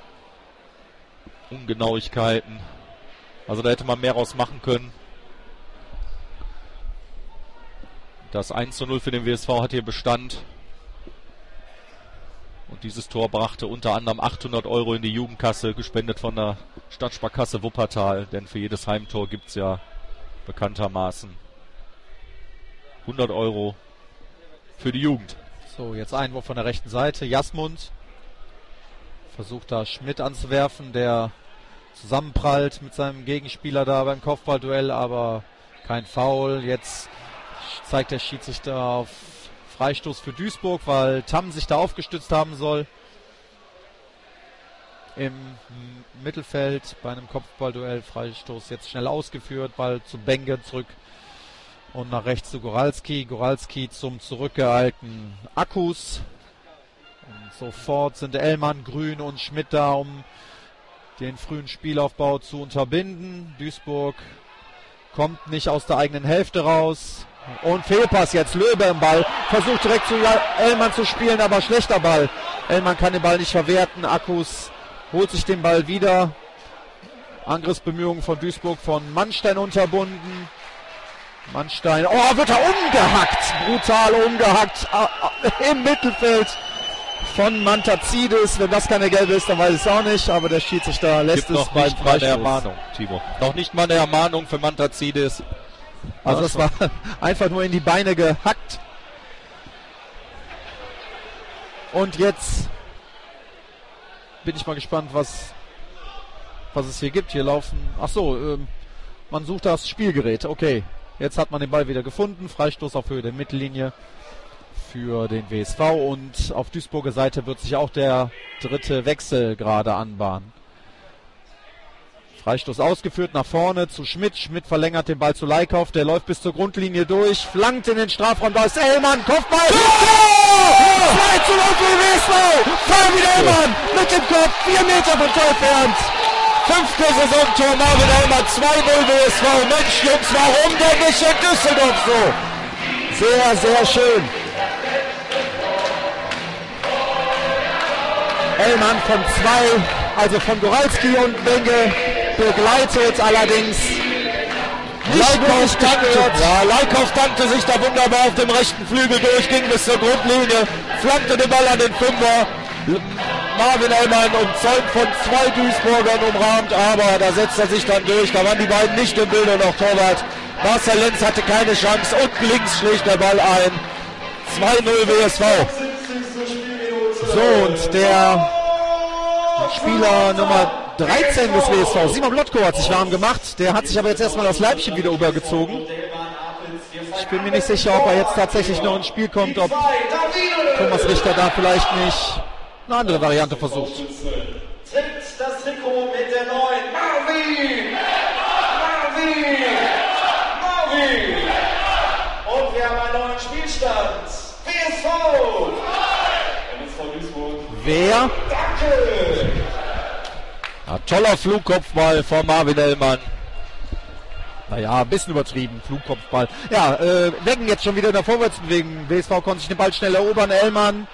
S2: Ungenauigkeiten. Also da hätte man mehr raus machen können. Das eins zu null für den W S V hat hier Bestand. Und dieses Tor brachte unter anderem achthundert Euro in die Jugendkasse, gespendet von der Stadtsparkasse Wuppertal. Denn für jedes Heimtor gibt es ja bekanntermaßen hundert Euro für die Jugend.
S1: So, jetzt Einwurf von der rechten Seite. Jasmund versucht da Schmidt anzuwerfen, der zusammenprallt mit seinem Gegenspieler da beim Kopfballduell, aber kein Foul. Jetzt zeigt der Schiedsrichter auf Freistoß für Duisburg, weil Tamm sich da aufgestützt haben soll. Im Mittelfeld bei einem Kopfballduell. Freistoß jetzt schnell ausgeführt. Ball zu Benge zurück und nach rechts zu Goralski. Goralski zum zurückgeeilten Akkus. Und sofort sind Ellmann, Grün und Schmidt da, um den frühen Spielaufbau zu unterbinden. Duisburg kommt nicht aus der eigenen Hälfte raus. Und Fehlpass jetzt, Löwe im Ball, versucht direkt zu Ellmann zu spielen, aber schlechter Ball. Ellmann kann den Ball nicht verwerten, Akkus holt sich den Ball wieder. Angriffsbemühungen von Duisburg von Mannstein unterbunden. Mannstein, oh, wird er umgehackt, brutal umgehackt, äh, im Mittelfeld von Mantazides. Wenn das keine gelbe ist, dann weiß ich es auch nicht, aber der Schiedsrichter lässt
S2: Gibt
S1: es
S2: noch
S1: beim
S2: nicht mal eine
S1: Freistoß.
S2: Ermahnung, Timo. Noch nicht mal eine Ermahnung für Mantazides.
S1: Also es war einfach nur in die Beine gehackt. Und jetzt bin ich mal gespannt, was, was es hier gibt. Hier laufen, ach so, ähm, man sucht das Spielgerät. Okay, jetzt hat man den Ball wieder gefunden. Freistoß auf Höhe der Mittellinie für den W S V. Und auf Duisburger Seite wird sich auch der dritte Wechsel gerade anbahnen. Freistoß ausgeführt nach vorne zu Schmidt. Schmidt verlängert den Ball zu Leikauf. Der läuft bis zur Grundlinie durch. Flankt in den Strafraum. Da ist Ellmann. Kopfball. zwei zu null für den W S V. Fabian Ellmann mit dem Kopf. Vier Meter von Tor entfernt.
S2: Fünfte Saisontor Marvin Ellmann. zwei null W S V. Mensch, Jungs, warum denn nicht in Düsseldorf so?
S1: Sehr, sehr schön. Ellmann von zwei also von Goralski und Benge begleitet, allerdings
S2: Leikauf dankte, ja, Leikauf dankte sich da wunderbar auf dem rechten Flügel durch, ging bis zur Grundlinie, flankte den Ball an den Fünfer. Marvin Ellmann und Zeug von zwei Duisburgern umrahmt, aber da setzt er sich dann durch. Da waren die beiden nicht im Bild und auch Torwart Marcel Lenz hatte keine Chance und links schlägt der Ball ein. zwei null W S V.
S1: So, und der Spieler Nummer dreizehn des W S V, Simon Blotko, hat sich warm gemacht. Der hat sich aber jetzt erstmal das Leibchen wieder übergezogen. Ich bin mir nicht sicher, ob er jetzt tatsächlich noch ins Spiel kommt, ob Thomas Richter da vielleicht nicht eine andere Variante versucht.
S3: Tritt das Trikot mit der neuen Marvin! Marvin! Marvin! Und wir haben einen neuen Spielstand. W S V! W S V Duisburg.
S1: Wer?
S3: Danke!
S2: Ja, toller Flugkopfball von Marvin Ellmann.
S1: Naja, ein bisschen übertrieben, Flugkopfball. Ja, äh, Weggen jetzt schon wieder in der Vorwärtsbewegung. W S V konnte sich den Ball schnell erobern. Ellmann.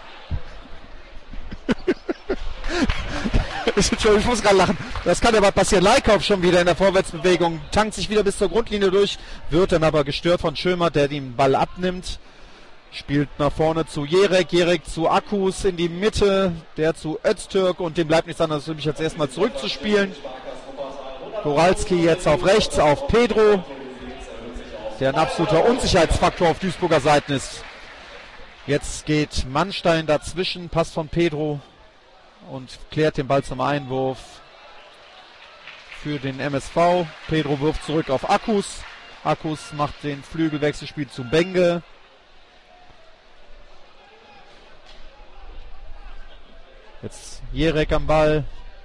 S1: Entschuldigung, ich muss gerade lachen. Das kann ja mal passieren. Leikauf schon wieder in der Vorwärtsbewegung. Tankt sich wieder bis zur Grundlinie durch. Wird dann aber gestört von Schömer, der den Ball abnimmt. Spielt nach vorne zu Jerek. Jerek zu Akkus in die Mitte. Der zu Öztürk. Und dem bleibt nichts anderes, nämlich jetzt erstmal zurückzuspielen. Goralski jetzt auf rechts, auf Pedro, der ein absoluter Unsicherheitsfaktor auf Duisburger Seiten ist. Jetzt geht Mannstein dazwischen, Pass von Pedro und klärt den Ball zum Einwurf für den M S V. Pedro wirft zurück auf Akkus. Akkus macht den Flügelwechselspiel zu Benge. Jetzt Jerek am Ball.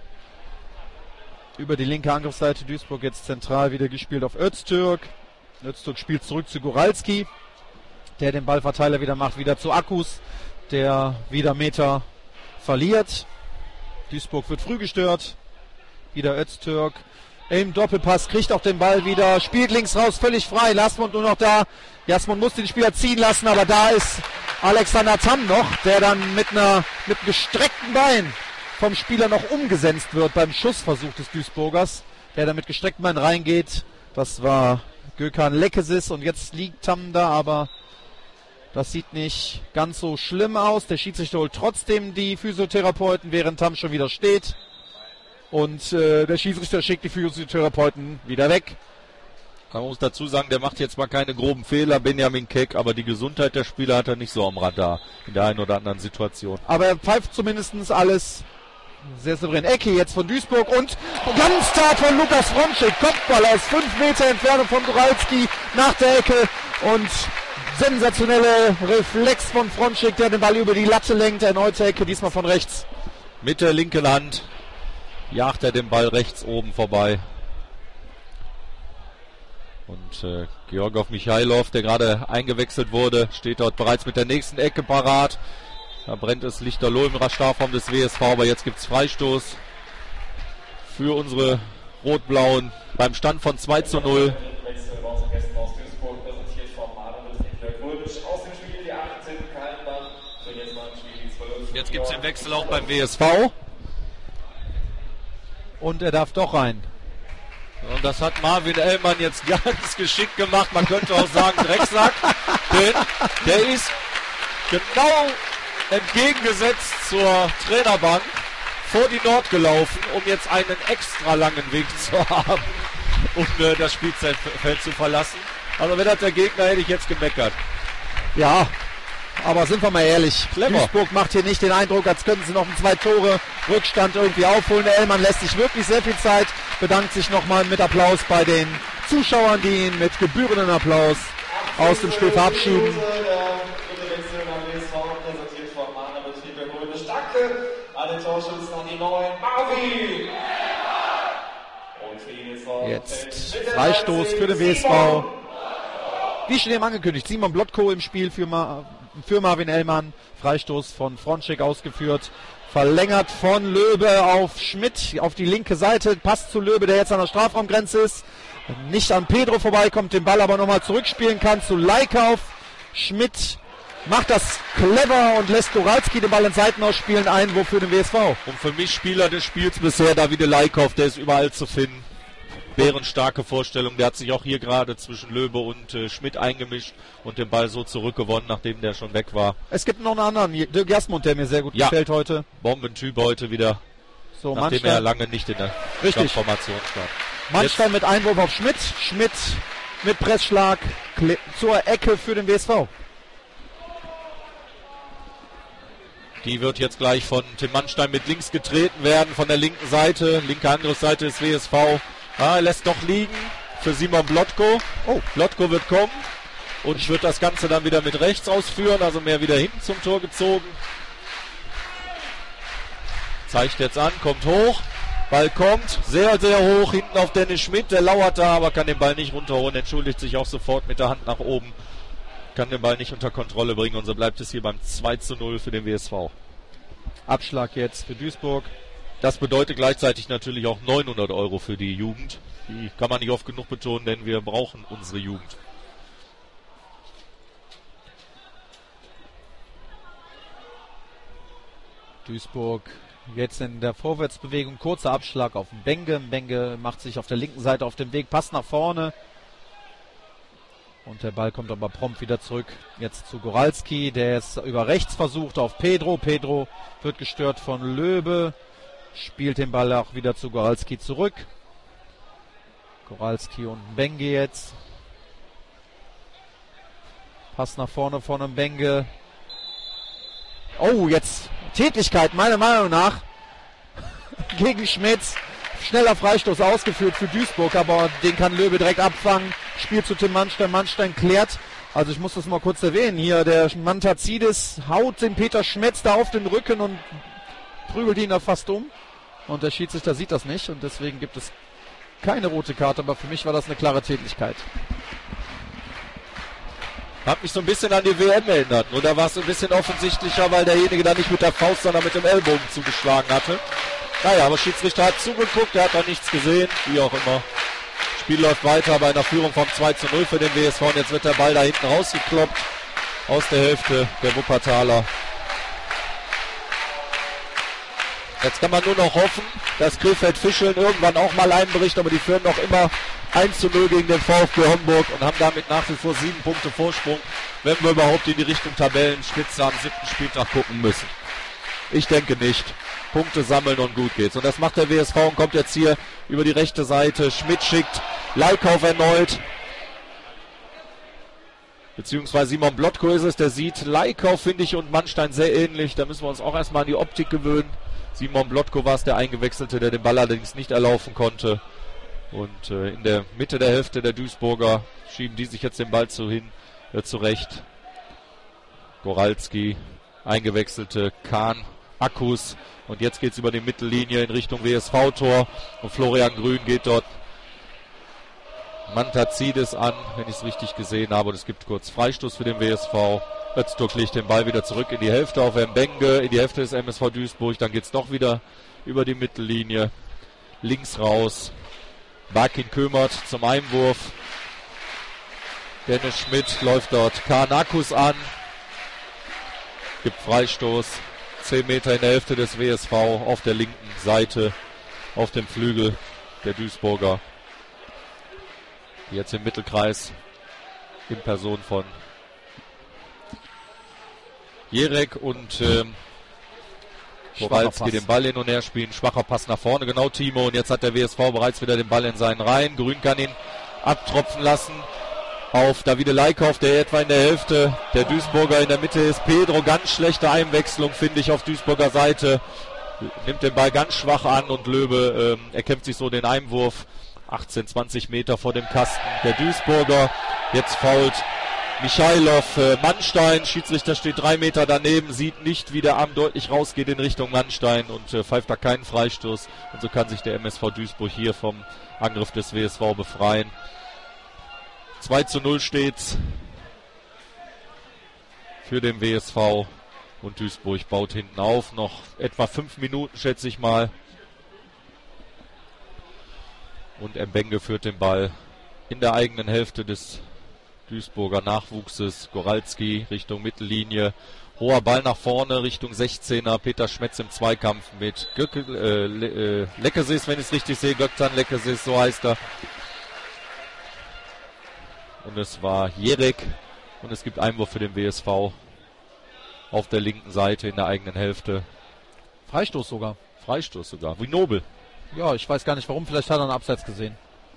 S1: Über die linke Angriffsseite Duisburg jetzt zentral wieder gespielt auf Öztürk. Öztürk spielt zurück zu Goralski, der den Ballverteiler wieder macht, wieder zu Akkus, der wieder Meter verliert. Duisburg wird früh gestört. Wieder Öztürk. Im Doppelpass kriegt auch den Ball wieder, spielt links raus, völlig frei. Lasmund nur noch da. Jasmund muss den Spieler ziehen lassen, aber da ist Alexander Tamm noch, der dann mit einer mit einem gestreckten Bein vom Spieler noch umgesetzt wird beim Schussversuch des Duisburgers, der da mit gestrecktem Bein reingeht. Das war Gökhan Lekesis und jetzt liegt Tamm da, aber das sieht nicht ganz so schlimm aus. Der Schiedsrichter holt trotzdem die Physiotherapeuten, während Tamm schon wieder steht. Und äh, der Schiedsrichter schickt die Physiotherapeuten wieder weg.
S2: Man muss dazu sagen, der macht jetzt mal keine groben Fehler, Benjamin Keck, aber die Gesundheit der Spieler hat er nicht so am Radar in der einen oder anderen Situation.
S1: Aber er pfeift zumindest alles sehr souverän. Ecke jetzt von Duisburg und ganz da von Lukas Fronschik. Kopfball aus fünf Meter Entfernung von Goralski nach der Ecke und sensationelle Reflex von Fronschik, der den Ball über die Latte lenkt. Erneute Ecke, diesmal von rechts.
S2: Mit der linken Hand jagt er den Ball rechts oben vorbei. Und äh, Georgov Michailov, der gerade eingewechselt wurde, steht dort bereits mit der nächsten Ecke parat. Da brennt es lichterloh im Strafraum des W S V, aber jetzt gibt es Freistoß für unsere Rot-Blauen beim Stand von zwei zu null. Jetzt gibt es den Wechsel auch beim W S V.
S1: Und er darf doch rein.
S2: Und das hat Marvin Ellmann jetzt ganz geschickt gemacht. Man könnte auch sagen Drecksack. Denn der ist genau entgegengesetzt zur Trainerbank vor die Nord gelaufen, um jetzt einen extra langen Weg zu haben, um äh, das Spielfeld zu verlassen. Also wenn das der Gegner, hätte ich jetzt gemeckert.
S1: Ja, aber sind wir mal ehrlich,
S2: Clever.
S1: Duisburg macht hier nicht den Eindruck, als könnten sie noch einen zwei Tore Rückstand irgendwie aufholen. Der Ellmann lässt sich wirklich sehr viel Zeit, bedankt sich nochmal mit Applaus bei den Zuschauern, die ihn mit gebührendem Applaus aus dem Spiel verabschieden. Jetzt Freistoß für den W S V. Wie schon eben angekündigt, Simon Blotko im Spiel für, Ma- für Marvin Ellmann. Freistoß von Fronschik ausgeführt. Verlängert von Löbe auf Schmidt auf die linke Seite. Passt zu Löbe, der jetzt an der Strafraumgrenze ist. Nicht an Pedro vorbeikommt, den Ball aber nochmal zurückspielen kann zu Leikauf. Schmidt macht das clever und lässt Goralski den Ball ins Seitenhaus spielen. Einwurf für den W S V.
S2: Und für mich Spieler des Spiels bisher Davide Leikhoff, der ist überall zu finden. Bärenstarke Vorstellung, der hat sich auch hier gerade zwischen Löbe und äh, Schmidt eingemischt und den Ball so zurückgewonnen, nachdem der schon weg war.
S1: Es gibt noch einen anderen, Dirk Jasmund, der mir sehr gut ja. gefällt heute.
S2: Bombentyp heute wieder,
S1: so,
S2: nachdem
S1: Mannstein.
S2: er lange nicht in der
S1: Richtig.
S2: Formation stand.
S1: Mannstein Jetzt. mit Einwurf auf Schmidt, Schmidt mit Pressschlag zur Ecke für den W S V.
S2: Die wird jetzt gleich von Tim Mannstein mit links getreten werden, von der linken Seite, linke Angriffsseite des W S V. Ah, er lässt doch liegen für Simon Blotko. Oh, Blotko wird kommen und wird das Ganze dann wieder mit rechts ausführen, also mehr wieder hinten zum Tor gezogen. Zeigt jetzt an, kommt hoch, Ball kommt, sehr, sehr hoch, hinten auf Dennis Schmidt, der lauert da, aber kann den Ball nicht runterholen, entschuldigt sich auch sofort mit der Hand nach oben, kann den Ball nicht unter Kontrolle bringen und so bleibt es hier beim zwei zu null für den W S V.
S1: Abschlag jetzt für Duisburg.
S2: Das bedeutet gleichzeitig natürlich auch neunhundert Euro für die Jugend. Die kann man nicht oft genug betonen, denn wir brauchen unsere Jugend.
S1: Duisburg jetzt in der Vorwärtsbewegung. Kurzer Abschlag auf den Benge. Benge macht sich auf der linken Seite auf den Weg. Pass nach vorne. Und der Ball kommt aber prompt wieder zurück. Jetzt zu Goralski, der es über rechts versucht auf Pedro. Pedro wird gestört von Löbe. Spielt den Ball auch wieder zu Goralski zurück. Goralski und Benge jetzt. Pass nach vorne von einem Benge. Oh, jetzt Tätigkeit meiner Meinung nach gegen Schmitz. Schneller Freistoß ausgeführt für Duisburg, aber den kann Löbe direkt abfangen. Spiel zu Tim Mannstein. Mannstein klärt. Also ich muss das mal kurz erwähnen. Hier der Mantazidis haut den Peter Schmetz da auf den Rücken und prügelt ihn da fast um. Und der Schiedsrichter sieht das nicht und deswegen gibt es keine rote Karte, aber für mich war das eine klare Tätlichkeit.
S2: Hat mich so ein bisschen an die W M erinnert, nur da war es ein bisschen offensichtlicher, weil derjenige da nicht mit der Faust, sondern mit dem Ellbogen zugeschlagen hatte. Naja, aber Schiedsrichter hat zugeguckt, er hat da nichts gesehen, wie auch immer. Spiel läuft weiter bei einer Führung von zwei zu null für den W S V und jetzt wird der Ball da hinten rausgekloppt aus der Hälfte der Wuppertaler. Jetzt kann man nur noch hoffen, dass Krefeld-Fischeln irgendwann auch mal einbricht, aber die führen noch immer eins zu null gegen den VfB Homburg und haben damit nach wie vor sieben Punkte Vorsprung, wenn wir überhaupt in die Richtung Tabellenspitze am siebten Spieltag gucken müssen. Ich denke nicht. Punkte sammeln und gut geht's. Und das macht der W S V und kommt jetzt hier über die rechte Seite. Schmidt schickt Leikhoff erneut. Beziehungsweise Simon Blotko ist es, der sieht Leikhoff, finde ich, und Mannstein sehr ähnlich. Da müssen wir uns auch erstmal an die Optik gewöhnen. Simon Blotko war es, der Eingewechselte, der den Ball allerdings nicht erlaufen konnte. Und äh, in der Mitte der Hälfte der Duisburger schieben die sich jetzt den Ball zu hin, äh, zurecht. Goralski, Eingewechselte, Kahn, Akkus. Und jetzt geht es über die Mittellinie in Richtung W S V-Tor. Und Florian Grün geht dort Mantazidis an, wenn ich es richtig gesehen habe. Und es gibt kurz Freistoß für den W S V. Öztürk legt den Ball wieder zurück in die Hälfte auf Mbenge, in die Hälfte des M S V Duisburg. Dann geht es doch wieder über die Mittellinie. Links raus. Barkin kümmert zum Einwurf. Dennis Schmidt läuft dort Kanakus an. Gibt Freistoß. zehn Meter in der Hälfte des W S V auf der linken Seite. Auf dem Flügel der Duisburger. Jetzt im Mittelkreis. In Person von Jerek und ähm, Kowalski den Ball hin und her spielen. Schwacher Pass nach vorne, genau Timo. Und jetzt hat der W S V bereits wieder den Ball in seinen Reihen. Grün kann ihn abtropfen lassen auf Davide Leikhoff, der etwa in der Hälfte der Duisburger in der Mitte ist. Pedro, ganz schlechte Einwechslung, finde ich, auf Duisburger Seite. Nimmt den Ball ganz schwach an und Löbe ähm, erkämpft sich so den Einwurf. achtzehn, zwanzig Meter vor dem Kasten der Duisburger. Jetzt fault Michailov, äh, Mannstein, Schiedsrichter steht drei Meter daneben, sieht nicht, wie der Arm deutlich rausgeht in Richtung Mannstein und äh, pfeift da keinen Freistoß. Und so kann sich der M S V Duisburg hier vom Angriff des W S V befreien. zwei zu null steht's für den W S V und Duisburg baut hinten auf. Noch etwa fünf Minuten, schätze ich mal. Und Mbenge führt den Ball in der eigenen Hälfte des Duisburger Nachwuchses. Goralski Richtung Mittellinie. Hoher Ball nach vorne Richtung sechzehner. Peter Schmetz im Zweikampf mit Göcke, äh, Le, äh, Leckesis, wenn ich es richtig sehe. Göktan Leckesis, so heißt er. Und es war Jerek. Und es gibt Einwurf für den W S V auf der linken Seite in der eigenen Hälfte.
S1: Freistoß sogar.
S2: Freistoß sogar. Wie nobel.
S1: Ja, ich weiß gar nicht warum. Vielleicht hat er einen Abseits gesehen.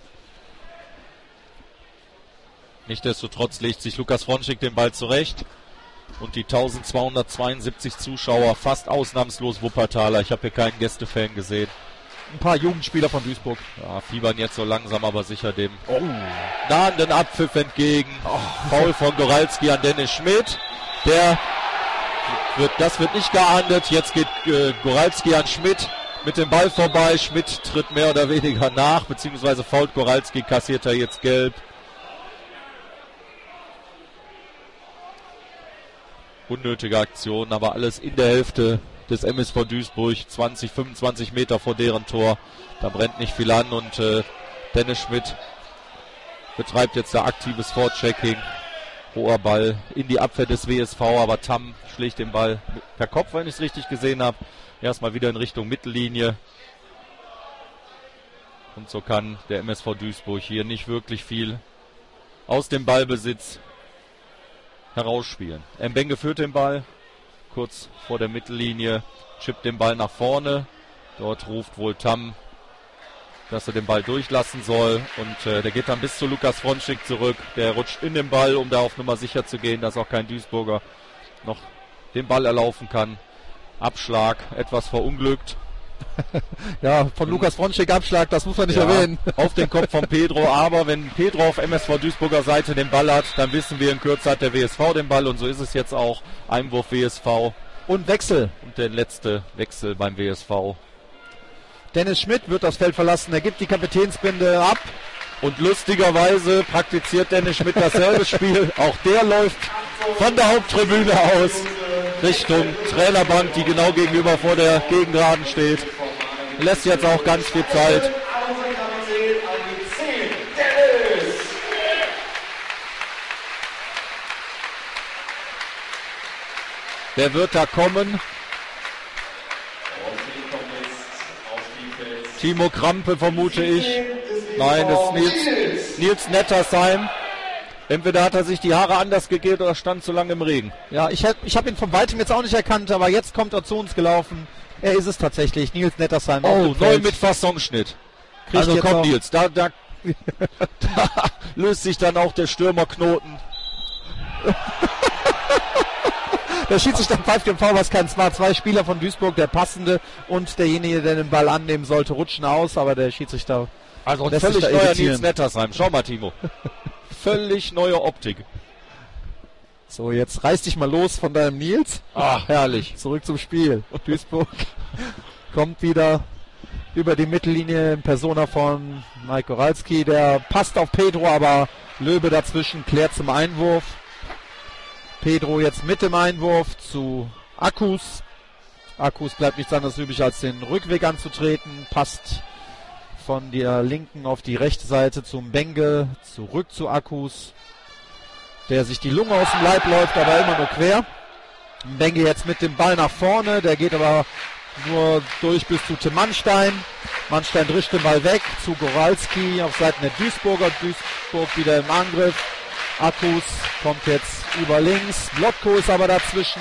S2: Nichtsdestotrotz legt sich Lukas Fronschig den Ball zurecht. Und die eintausendzweihundertzweiundsiebzig Zuschauer, fast ausnahmslos Wuppertaler. Ich habe hier keinen Gästefan gesehen.
S1: Ein paar Jugendspieler von Duisburg.
S2: Ja, fiebern jetzt so langsam aber sicher dem oh. nahenden Abpfiff entgegen. Oh. Foul von Goralski an Dennis Schmidt. Der wird, das wird nicht geahndet. Jetzt geht äh, Goralski an Schmidt mit dem Ball vorbei. Schmidt tritt mehr oder weniger nach, beziehungsweise fault Goralski, kassiert er jetzt gelb. Unnötige Aktion, aber alles in der Hälfte des M S V Duisburg, zwanzig, fünfundzwanzig Meter vor deren Tor. Da brennt nicht viel an und äh, Dennis Schmidt betreibt jetzt da aktives Vorchecking. Hoher Ball in die Abwehr des W S V, aber Tam schlägt den Ball per Kopf, wenn ich es richtig gesehen habe. Erstmal wieder in Richtung Mittellinie. Und so kann der M S V Duisburg hier nicht wirklich viel aus dem Ballbesitz herausspielen. Mbenge führt den Ball kurz vor der Mittellinie, chippt den Ball nach vorne. Dort ruft wohl Tam, dass er den Ball durchlassen soll. Und äh, der geht dann bis zu Lukas Fronschig zurück. Der rutscht in den Ball, um da auf Nummer sicher zu gehen, dass auch kein Duisburger noch den Ball erlaufen kann. Abschlag, etwas verunglückt.
S1: Ja, von Lukas Fronschig Abschlag, das muss man nicht ja, erwähnen.
S2: Auf den Kopf von Pedro, aber wenn Pedro auf M S V Duisburger Seite den Ball hat, dann wissen wir, in Kürze hat der W S V den Ball und so ist es jetzt auch. Einwurf W S V.
S1: Und Wechsel.
S2: Und der letzte Wechsel beim W S V.
S1: Dennis Schmidt wird das Feld verlassen, er gibt die Kapitänsbinde ab.
S2: Und lustigerweise praktiziert Dennis Schmidt dasselbe Spiel. Auch der läuft von der Haupttribüne aus Richtung Trainerbank, die genau gegenüber vor der Gegengraden steht. Lässt jetzt auch ganz viel Zeit. Wer wird da kommen? Timo Krampe vermute ich. Nein, das ist Nils, Nils Nettersheim. Entweder hat er sich die Haare anders gegelt oder stand zu lange im Regen.
S1: Ja, ich, ich habe ihn von weitem jetzt auch nicht erkannt, aber jetzt kommt er zu uns gelaufen. Er ist es tatsächlich, Nils Nettersheim.
S2: Oh, neu mit Fassonschnitt.
S1: Kriegt
S2: also komm
S1: auch.
S2: Nils, da, da, da löst sich dann auch der Stürmerknoten.
S1: Der Schiedsrichter pfeift den Foul, was kein Smart. Zwei Spieler von Duisburg, der passende und derjenige, der den Ball annehmen sollte, rutschen aus, aber der Schiedsrichter...
S2: Also ein völlig neuer Nils Nettersheim. Schau mal, Timo. Völlig neue Optik.
S1: So, jetzt reiß dich mal los von deinem Nils.
S2: Ach, herrlich.
S1: Zurück zum Spiel. Duisburg kommt wieder über die Mittellinie in Persona von Mike Goralski. Der passt auf Pedro, aber Löbe dazwischen klärt zum Einwurf. Pedro jetzt mit dem Einwurf zu Akkus. Akkus bleibt nichts anderes übrig, als den Rückweg anzutreten. Passt von der linken auf die rechte Seite zum Mbenge, zurück zu Akkus, der sich die Lunge aus dem Leib läuft, aber immer nur quer. Mbenge jetzt mit dem Ball nach vorne, der geht aber nur durch bis zu Tim Mannstein. Mannstein drischt den Ball weg zu Goralski auf Seiten der Duisburger. Duisburg wieder im Angriff. Akkus kommt jetzt über links. Lotko ist aber dazwischen.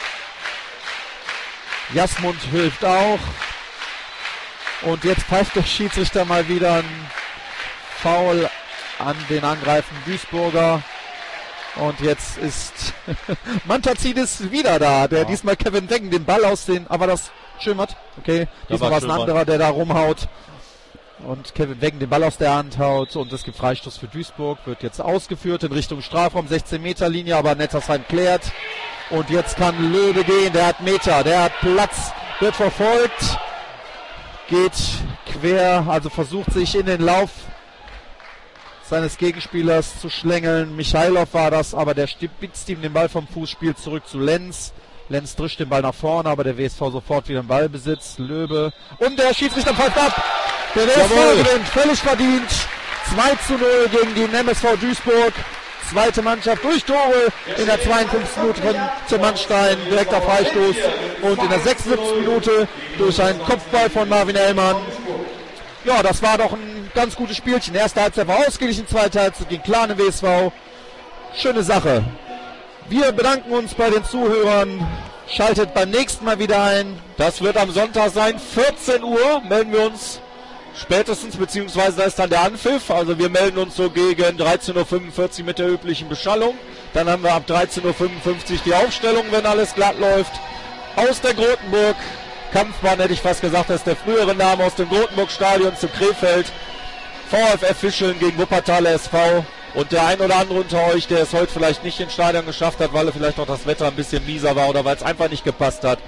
S1: Jasmund hilft auch. Und jetzt pfeift der Schiedsrichter mal wieder ein Foul an den angreifenden Duisburger. Und jetzt ist Mantazidis wieder da, der ja. diesmal Kevin Weggen den Ball aus den... Aber das Schömert. Okay, diesmal war es ein anderer, der da rumhaut. Und Kevin Weggen den Ball aus der Hand haut. Und es gibt Freistoß für Duisburg. Wird jetzt ausgeführt in Richtung Strafraum, sechzehn Meter Linie. Aber Nettersheim klärt. Und jetzt kann Löbe gehen. Der hat Meter, der hat Platz. Wird verfolgt. Geht quer, also versucht sich in den Lauf seines Gegenspielers zu schlängeln. Michailov war das, aber der spitzt ihm den Ball vom Fuß, spielt zurück zu Lenz. Lenz drischt den Ball nach vorne, aber der W S V sofort wieder im Ballbesitz. Löbe und der Schiedsrichter pfeift ab. Der W S V gewinnt, völlig verdient. zwei zu null gegen den M S V Duisburg. zweite Mannschaft durch Tore in der zweiundfünfzigsten Minute von Tim Mannstein, direkter Freistoß, und in der sechsundsiebzigsten Minute durch einen Kopfball von Marvin Ellmann. Ja, das war doch ein ganz gutes Spielchen. Erste Halbzeit war ausgeglichen, zweite Halbzeit ging klar im W S V. Schöne Sache. Wir bedanken uns bei den Zuhörern. Schaltet beim nächsten Mal wieder ein.
S2: Das wird am Sonntag sein, vierzehn Uhr melden wir uns spätestens, beziehungsweise da ist dann der Anpfiff. Also wir melden uns so gegen dreizehn Uhr fünfundvierzig mit der üblichen Beschallung. Dann haben wir ab dreizehn Uhr fünfundfünfzig die Aufstellung, wenn alles glatt läuft. Aus der Grotenburg, Kampfbahn hätte ich fast gesagt, das ist der frühere Name, aus dem Grotenburg-Stadion zu Krefeld. VfR Fischeln gegen Wuppertaler S V. Und der ein oder andere unter euch, der es heute vielleicht nicht ins Stadion geschafft hat, weil vielleicht auch das Wetter ein bisschen mieser war oder weil es einfach nicht gepasst hat,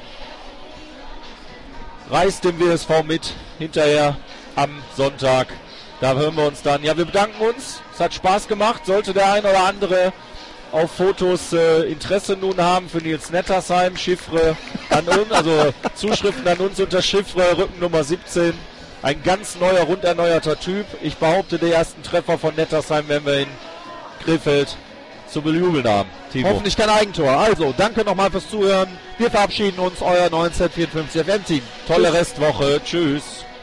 S2: reißt dem W S V mit hinterher am Sonntag. Da hören wir uns dann. Ja, wir bedanken uns. Es hat Spaß gemacht. Sollte der ein oder andere auf Fotos äh, Interesse nun haben für Nils Nettersheim, Chiffre an uns, also Zuschriften an uns unter Chiffre, Rückennummer siebzehn. Ein ganz neuer, rund erneuerter Typ. Ich behaupte, die ersten Treffer von Nettersheim werden wir in Krefeld zu bejubeln haben. Timo.
S1: Hoffentlich kein Eigentor. Also, danke nochmal fürs Zuhören. Wir verabschieden uns, euer neunzehnhundertvierundfünfzig F M-Team.
S2: Tolle Restwoche. Tschüss.